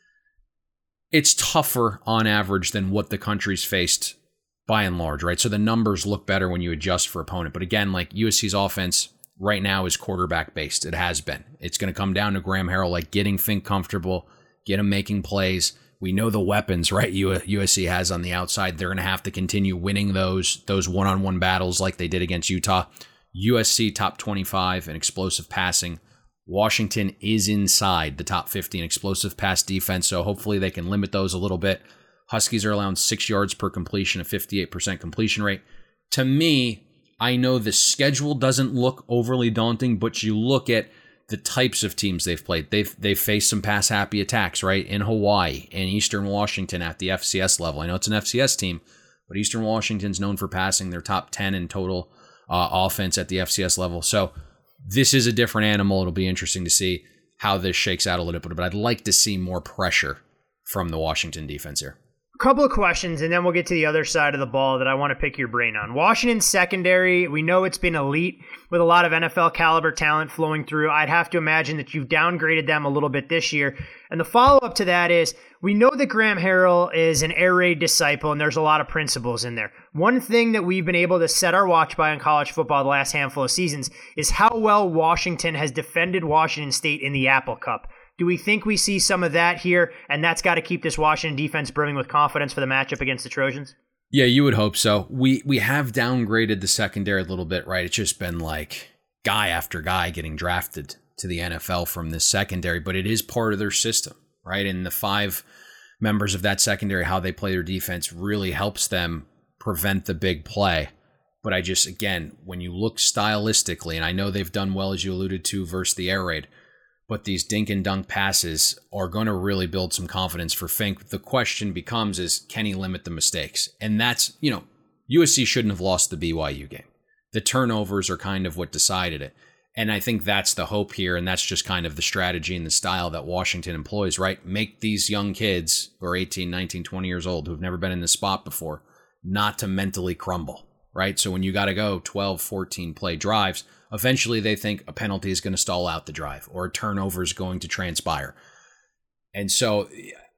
It's tougher on average than what the country's faced by and large, right? So the numbers look better when you adjust for opponent. But again, like U S C's offense right now is quarterback-based. It has been. It's going to come down to Graham Harrell, like getting Fink comfortable, get him making plays. We know the weapons, right, U S C has on the outside. They're going to have to continue winning those, those one-on-one battles like they did against Utah. U S C top twenty-five in explosive passing. Washington is inside the top fifty in explosive pass defense, so hopefully they can limit those a little bit. Huskies are allowing six yards per completion, a fifty-eight percent completion rate. To me, I know the schedule doesn't look overly daunting, but you look at the types of teams they've played. They've they've faced some pass-happy attacks, right? In Hawaii, in Eastern Washington at the F C S level. I know it's an F C S team, but Eastern Washington's known for passing. They're top ten in total uh, offense at the F C S level. So this is a different animal. It'll be interesting to see how this shakes out a little bit, but I'd like to see more pressure from the Washington defense here. A couple of questions, and then we'll get to the other side of the ball that I want to pick your brain on. Washington's secondary, we know it's been elite with a lot of N F L caliber talent flowing through. I'd have to imagine that you've downgraded them a little bit this year. And the follow-up to that is, we know that Graham Harrell is an air raid disciple, and there's a lot of principles in there. One thing that we've been able to set our watch by in college football the last handful of seasons is how well Washington has defended Washington State in the Apple Cup. Do we think we see some of that here, and that's got to keep this Washington defense brimming with confidence for the matchup against the Trojans? Yeah, you would hope so. We we have downgraded the secondary a little bit, right? It's just been like guy after guy getting drafted to the N F L from this secondary, but it is part of their system, right? And the five members of that secondary, how they play their defense really helps them prevent the big play. But I just, again, when you look stylistically, and I know they've done well, as you alluded to, versus the air raid, but these dink and dunk passes are going to really build some confidence for Fink. The question becomes is, can he limit the mistakes? And that's, you know, U S C shouldn't have lost the B Y U game. The turnovers are kind of what decided it. And I think that's the hope here, and that's just kind of the strategy and the style that Washington employs, right? Make these young kids who are eighteen, nineteen, twenty years old who've never been in this spot before not to mentally crumble, right? So when you got to go twelve, fourteen play drives, eventually they think a penalty is going to stall out the drive or a turnover is going to transpire. And so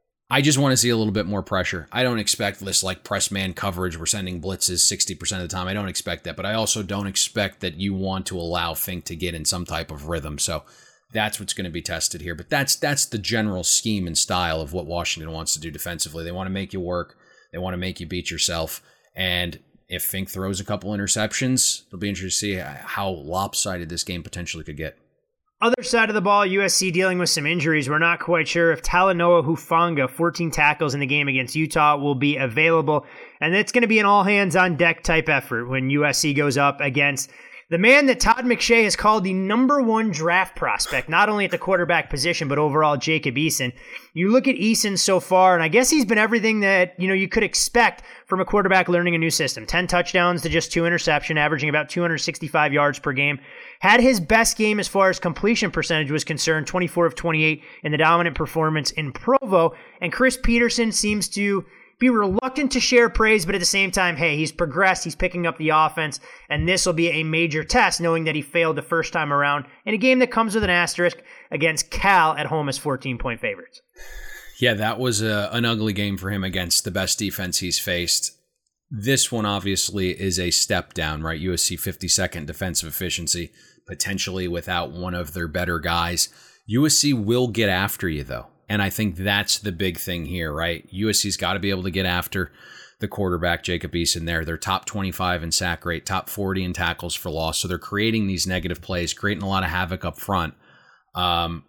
I just want to see a little bit more pressure. I don't expect this like press man coverage. We're sending blitzes sixty percent of the time. I don't expect that, but I also don't expect that you want to allow Fink to get in some type of rhythm. So that's what's going to be tested here. But that's that's the general scheme and style of what Washington wants to do defensively. They want to make you work. They want to make you beat yourself. And if Fink throws a couple interceptions, it'll be interesting to see how lopsided this game potentially could get. Other side of the ball, U S C dealing with some injuries. We're not quite sure if Talanoa Hufanga, fourteen tackles in the game against Utah, will be available. And it's going to be an all-hands-on-deck type effort when U S C goes up against The man that Todd McShay has called the number one draft prospect, not only at the quarterback position, but overall, Jacob Eason. You look at Eason so far, and I guess he's been everything that you know you could expect from a quarterback learning a new system. ten touchdowns to just two interception, averaging about two hundred sixty-five yards per game. Had his best game as far as completion percentage was concerned, twenty-four of twenty-eight in the dominant performance in Provo. And Chris Peterson seems to be reluctant to share praise, but at the same time, hey, he's progressed, he's picking up the offense, and this will be a major test, knowing that he failed the first time around in a game that comes with an asterisk against Cal at home as fourteen-point favorites. Yeah, that was a, an ugly game for him against the best defense he's faced. This one obviously is a step down, right? U S C fifty-second defensive efficiency, potentially without one of their better guys. U S C will get after you, though. And I think that's the big thing here, right? U S C's got to be able to get after the quarterback, Jacob Eason there. They're top twenty-five in sack rate, top forty in tackles for loss. So they're creating these negative plays, creating a lot of havoc up front. Um,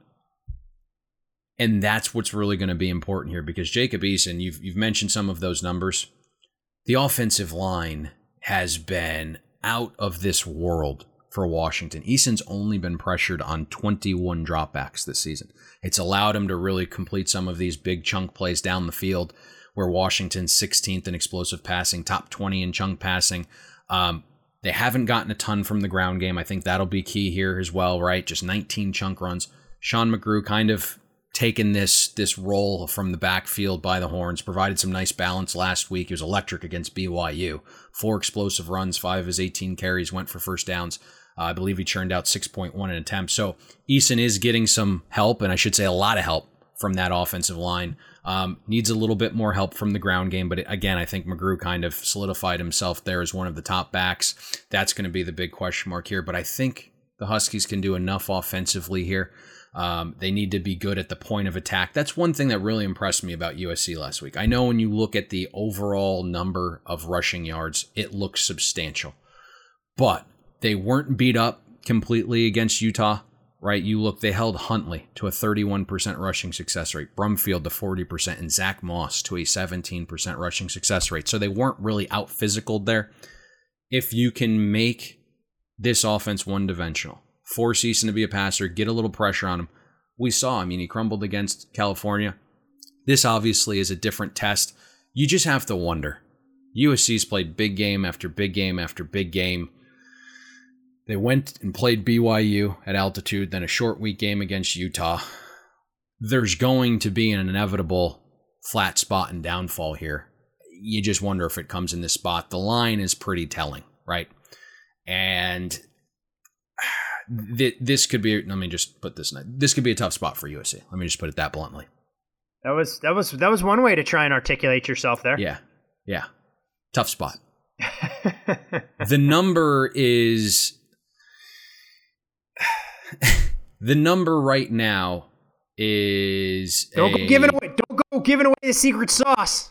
and that's what's really going to be important here, because Jacob Eason, you've, you've mentioned some of those numbers. The offensive line has been out of this world for Washington. Eason's only been pressured on twenty-one dropbacks this season. It's allowed him to really complete some of these big chunk plays down the field, where Washington's sixteenth in explosive passing, top twenty in chunk passing. Um, they haven't gotten a ton from the ground game. I think that'll be key here as well, right? Just nineteen chunk runs. Sean McGrew kind of taken this this role from the backfield by the horns, provided some nice balance last week. He was electric against B Y U. Four explosive runs, five of his eighteen carries went for first downs. Uh, I believe he churned out six point one in attempts. So Eason is getting some help, and I should say a lot of help from that offensive line. Um, needs a little bit more help from the ground game, but again, I think McGrew kind of solidified himself there as one of the top backs. That's going to be the big question mark here, but I think the Huskies can do enough offensively here. Um, they need to be good at the point of attack. That's one thing that really impressed me about U S C last week. I know when you look at the overall number of rushing yards, it looks substantial, but they weren't beat up completely against Utah, right? You look, they held Huntley to a thirty-one percent rushing success rate, Brumfield to forty percent, and Zach Moss to a seventeen percent rushing success rate. So they weren't really out physicaled there. If you can make this offense one-dimensional, force Eason to be a passer, get a little pressure on him. We saw, I mean, he crumbled against California. This obviously is a different test. You just have to wonder. U S C's played big game after big game after big game. They went and played B Y U at altitude, then a short week game against Utah. There's going to be an inevitable flat spot and downfall here. You just wonder if it comes in this spot. The line is pretty telling, right? And th- this could be, let me just put this, this could be a tough spot for U S C. Let me just put it that bluntly. That was that was that was one way to try and articulate yourself there. Yeah, yeah, tough spot. The number is the number right now is don't a, go giving away. Don't go giving away the secret sauce.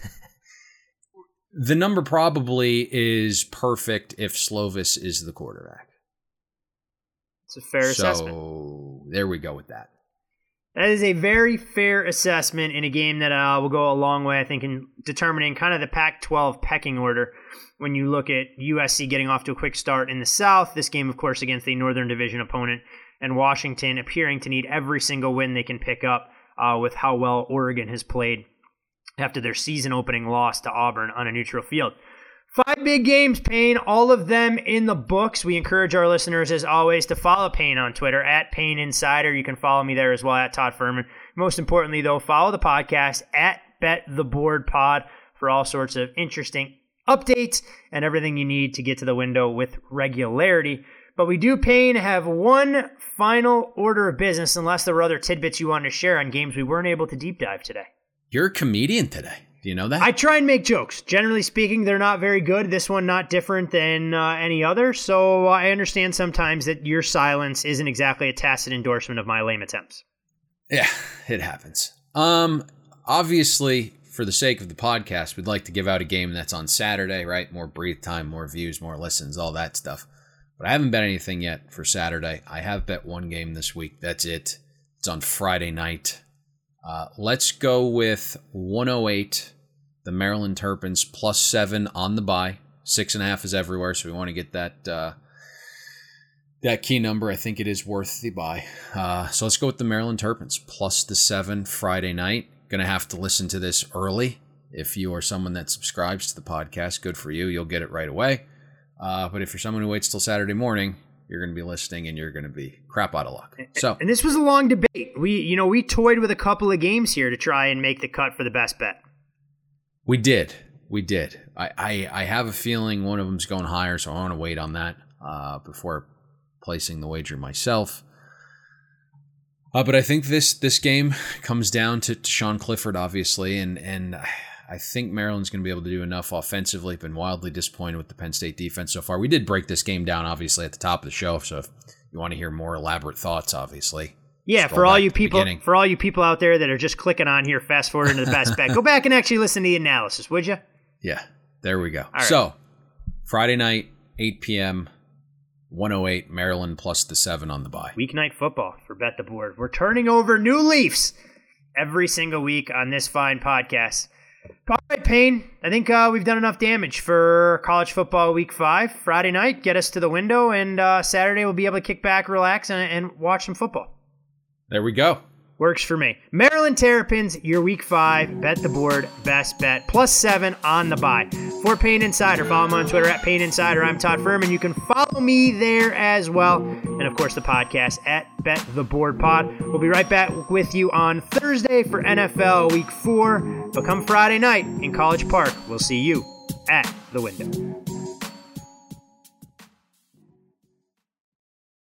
The number probably is perfect if Slovis is the quarterback. It's a fair so, assessment. So there we go with that. That is a very fair assessment in a game that uh, will go a long way, I think, in determining kind of the Pac twelve pecking order. When you look at U S C getting off to a quick start in the South, this game, of course, against a Northern Division opponent, and Washington appearing to need every single win they can pick up uh, with how well Oregon has played after their season-opening loss to Auburn on a neutral field. Five big games, Payne, all of them in the books. We encourage our listeners, as always, to follow Payne on Twitter, at Payne Insider. You can follow me there as well, at Todd Furman. Most importantly, though, follow the podcast, at Bet the Board Pod, for all sorts of interesting updates and everything you need to get to the window with regularity. But we do, Payne, have one final order of business, unless there were other tidbits you wanted to share on games we weren't able to deep dive today. You're a comedian today. Do you know that? I try and make jokes. Generally speaking, they're not very good. This one not different than uh, any other. So I understand sometimes that your silence isn't exactly a tacit endorsement of my lame attempts. Yeah, it happens. Um, obviously, for the sake of the podcast, we'd like to give out a game that's on Saturday, right? More breathe time, more views, more listens, all that stuff. But I haven't bet anything yet for Saturday. I have bet one game this week. That's it. It's on Friday night. Uh, let's go with one oh eight, the Maryland Terrapins, plus seven on the bye. Six and a half is everywhere, so we want to get that uh, that key number, I think it is worth the buy. Uh, so let's go with the Maryland Terrapins plus the seven Friday night. Going to have to listen to this early. If you are someone that subscribes to the podcast, good for you. You'll get it right away. Uh, but if you're someone who waits till Saturday morning, you're going to be listening and you're going to be crap out of luck. So, and this was a long debate. We, you know, we toyed with a couple of games here to try and make the cut for the best bet. We did. We did. I, I, I have a feeling one of them's going higher, so I want to wait on that uh, before placing the wager myself. Uh, but I think this this game comes down to, to Sean Clifford, obviously, and and I think Maryland's going to be able to do enough offensively. Been wildly disappointed with the Penn State defense so far. We did break this game down, obviously, at the top of the show, so if you want to hear more elaborate thoughts, obviously. Yeah, for all you people, for all you people out there that are just clicking on here, fast forward into the best bet, go back and actually listen to the analysis, would you? Yeah, there we go. Right. So, Friday night, eight p.m., one oh eight, Maryland plus the seven on the bye. Weeknight football for Bet the Board. We're turning over new leaves every single week on this fine podcast. All right, Payne, I think uh, we've done enough damage for college football week five. Friday night, get us to the window, and uh, Saturday we'll be able to kick back, relax, and, and watch some football. There we go. Works for me. Maryland Terrapins, your week five, Bet the Board, best bet, plus seven on the bye. For Payne Insider, follow him on Twitter at Payne Insider. I'm Todd Furman. You can follow me there as well. And of course, the podcast at Bet the Board Pod. We'll be right back with you on Thursday for N F L week four. But come Friday night in College Park, we'll see you at the window.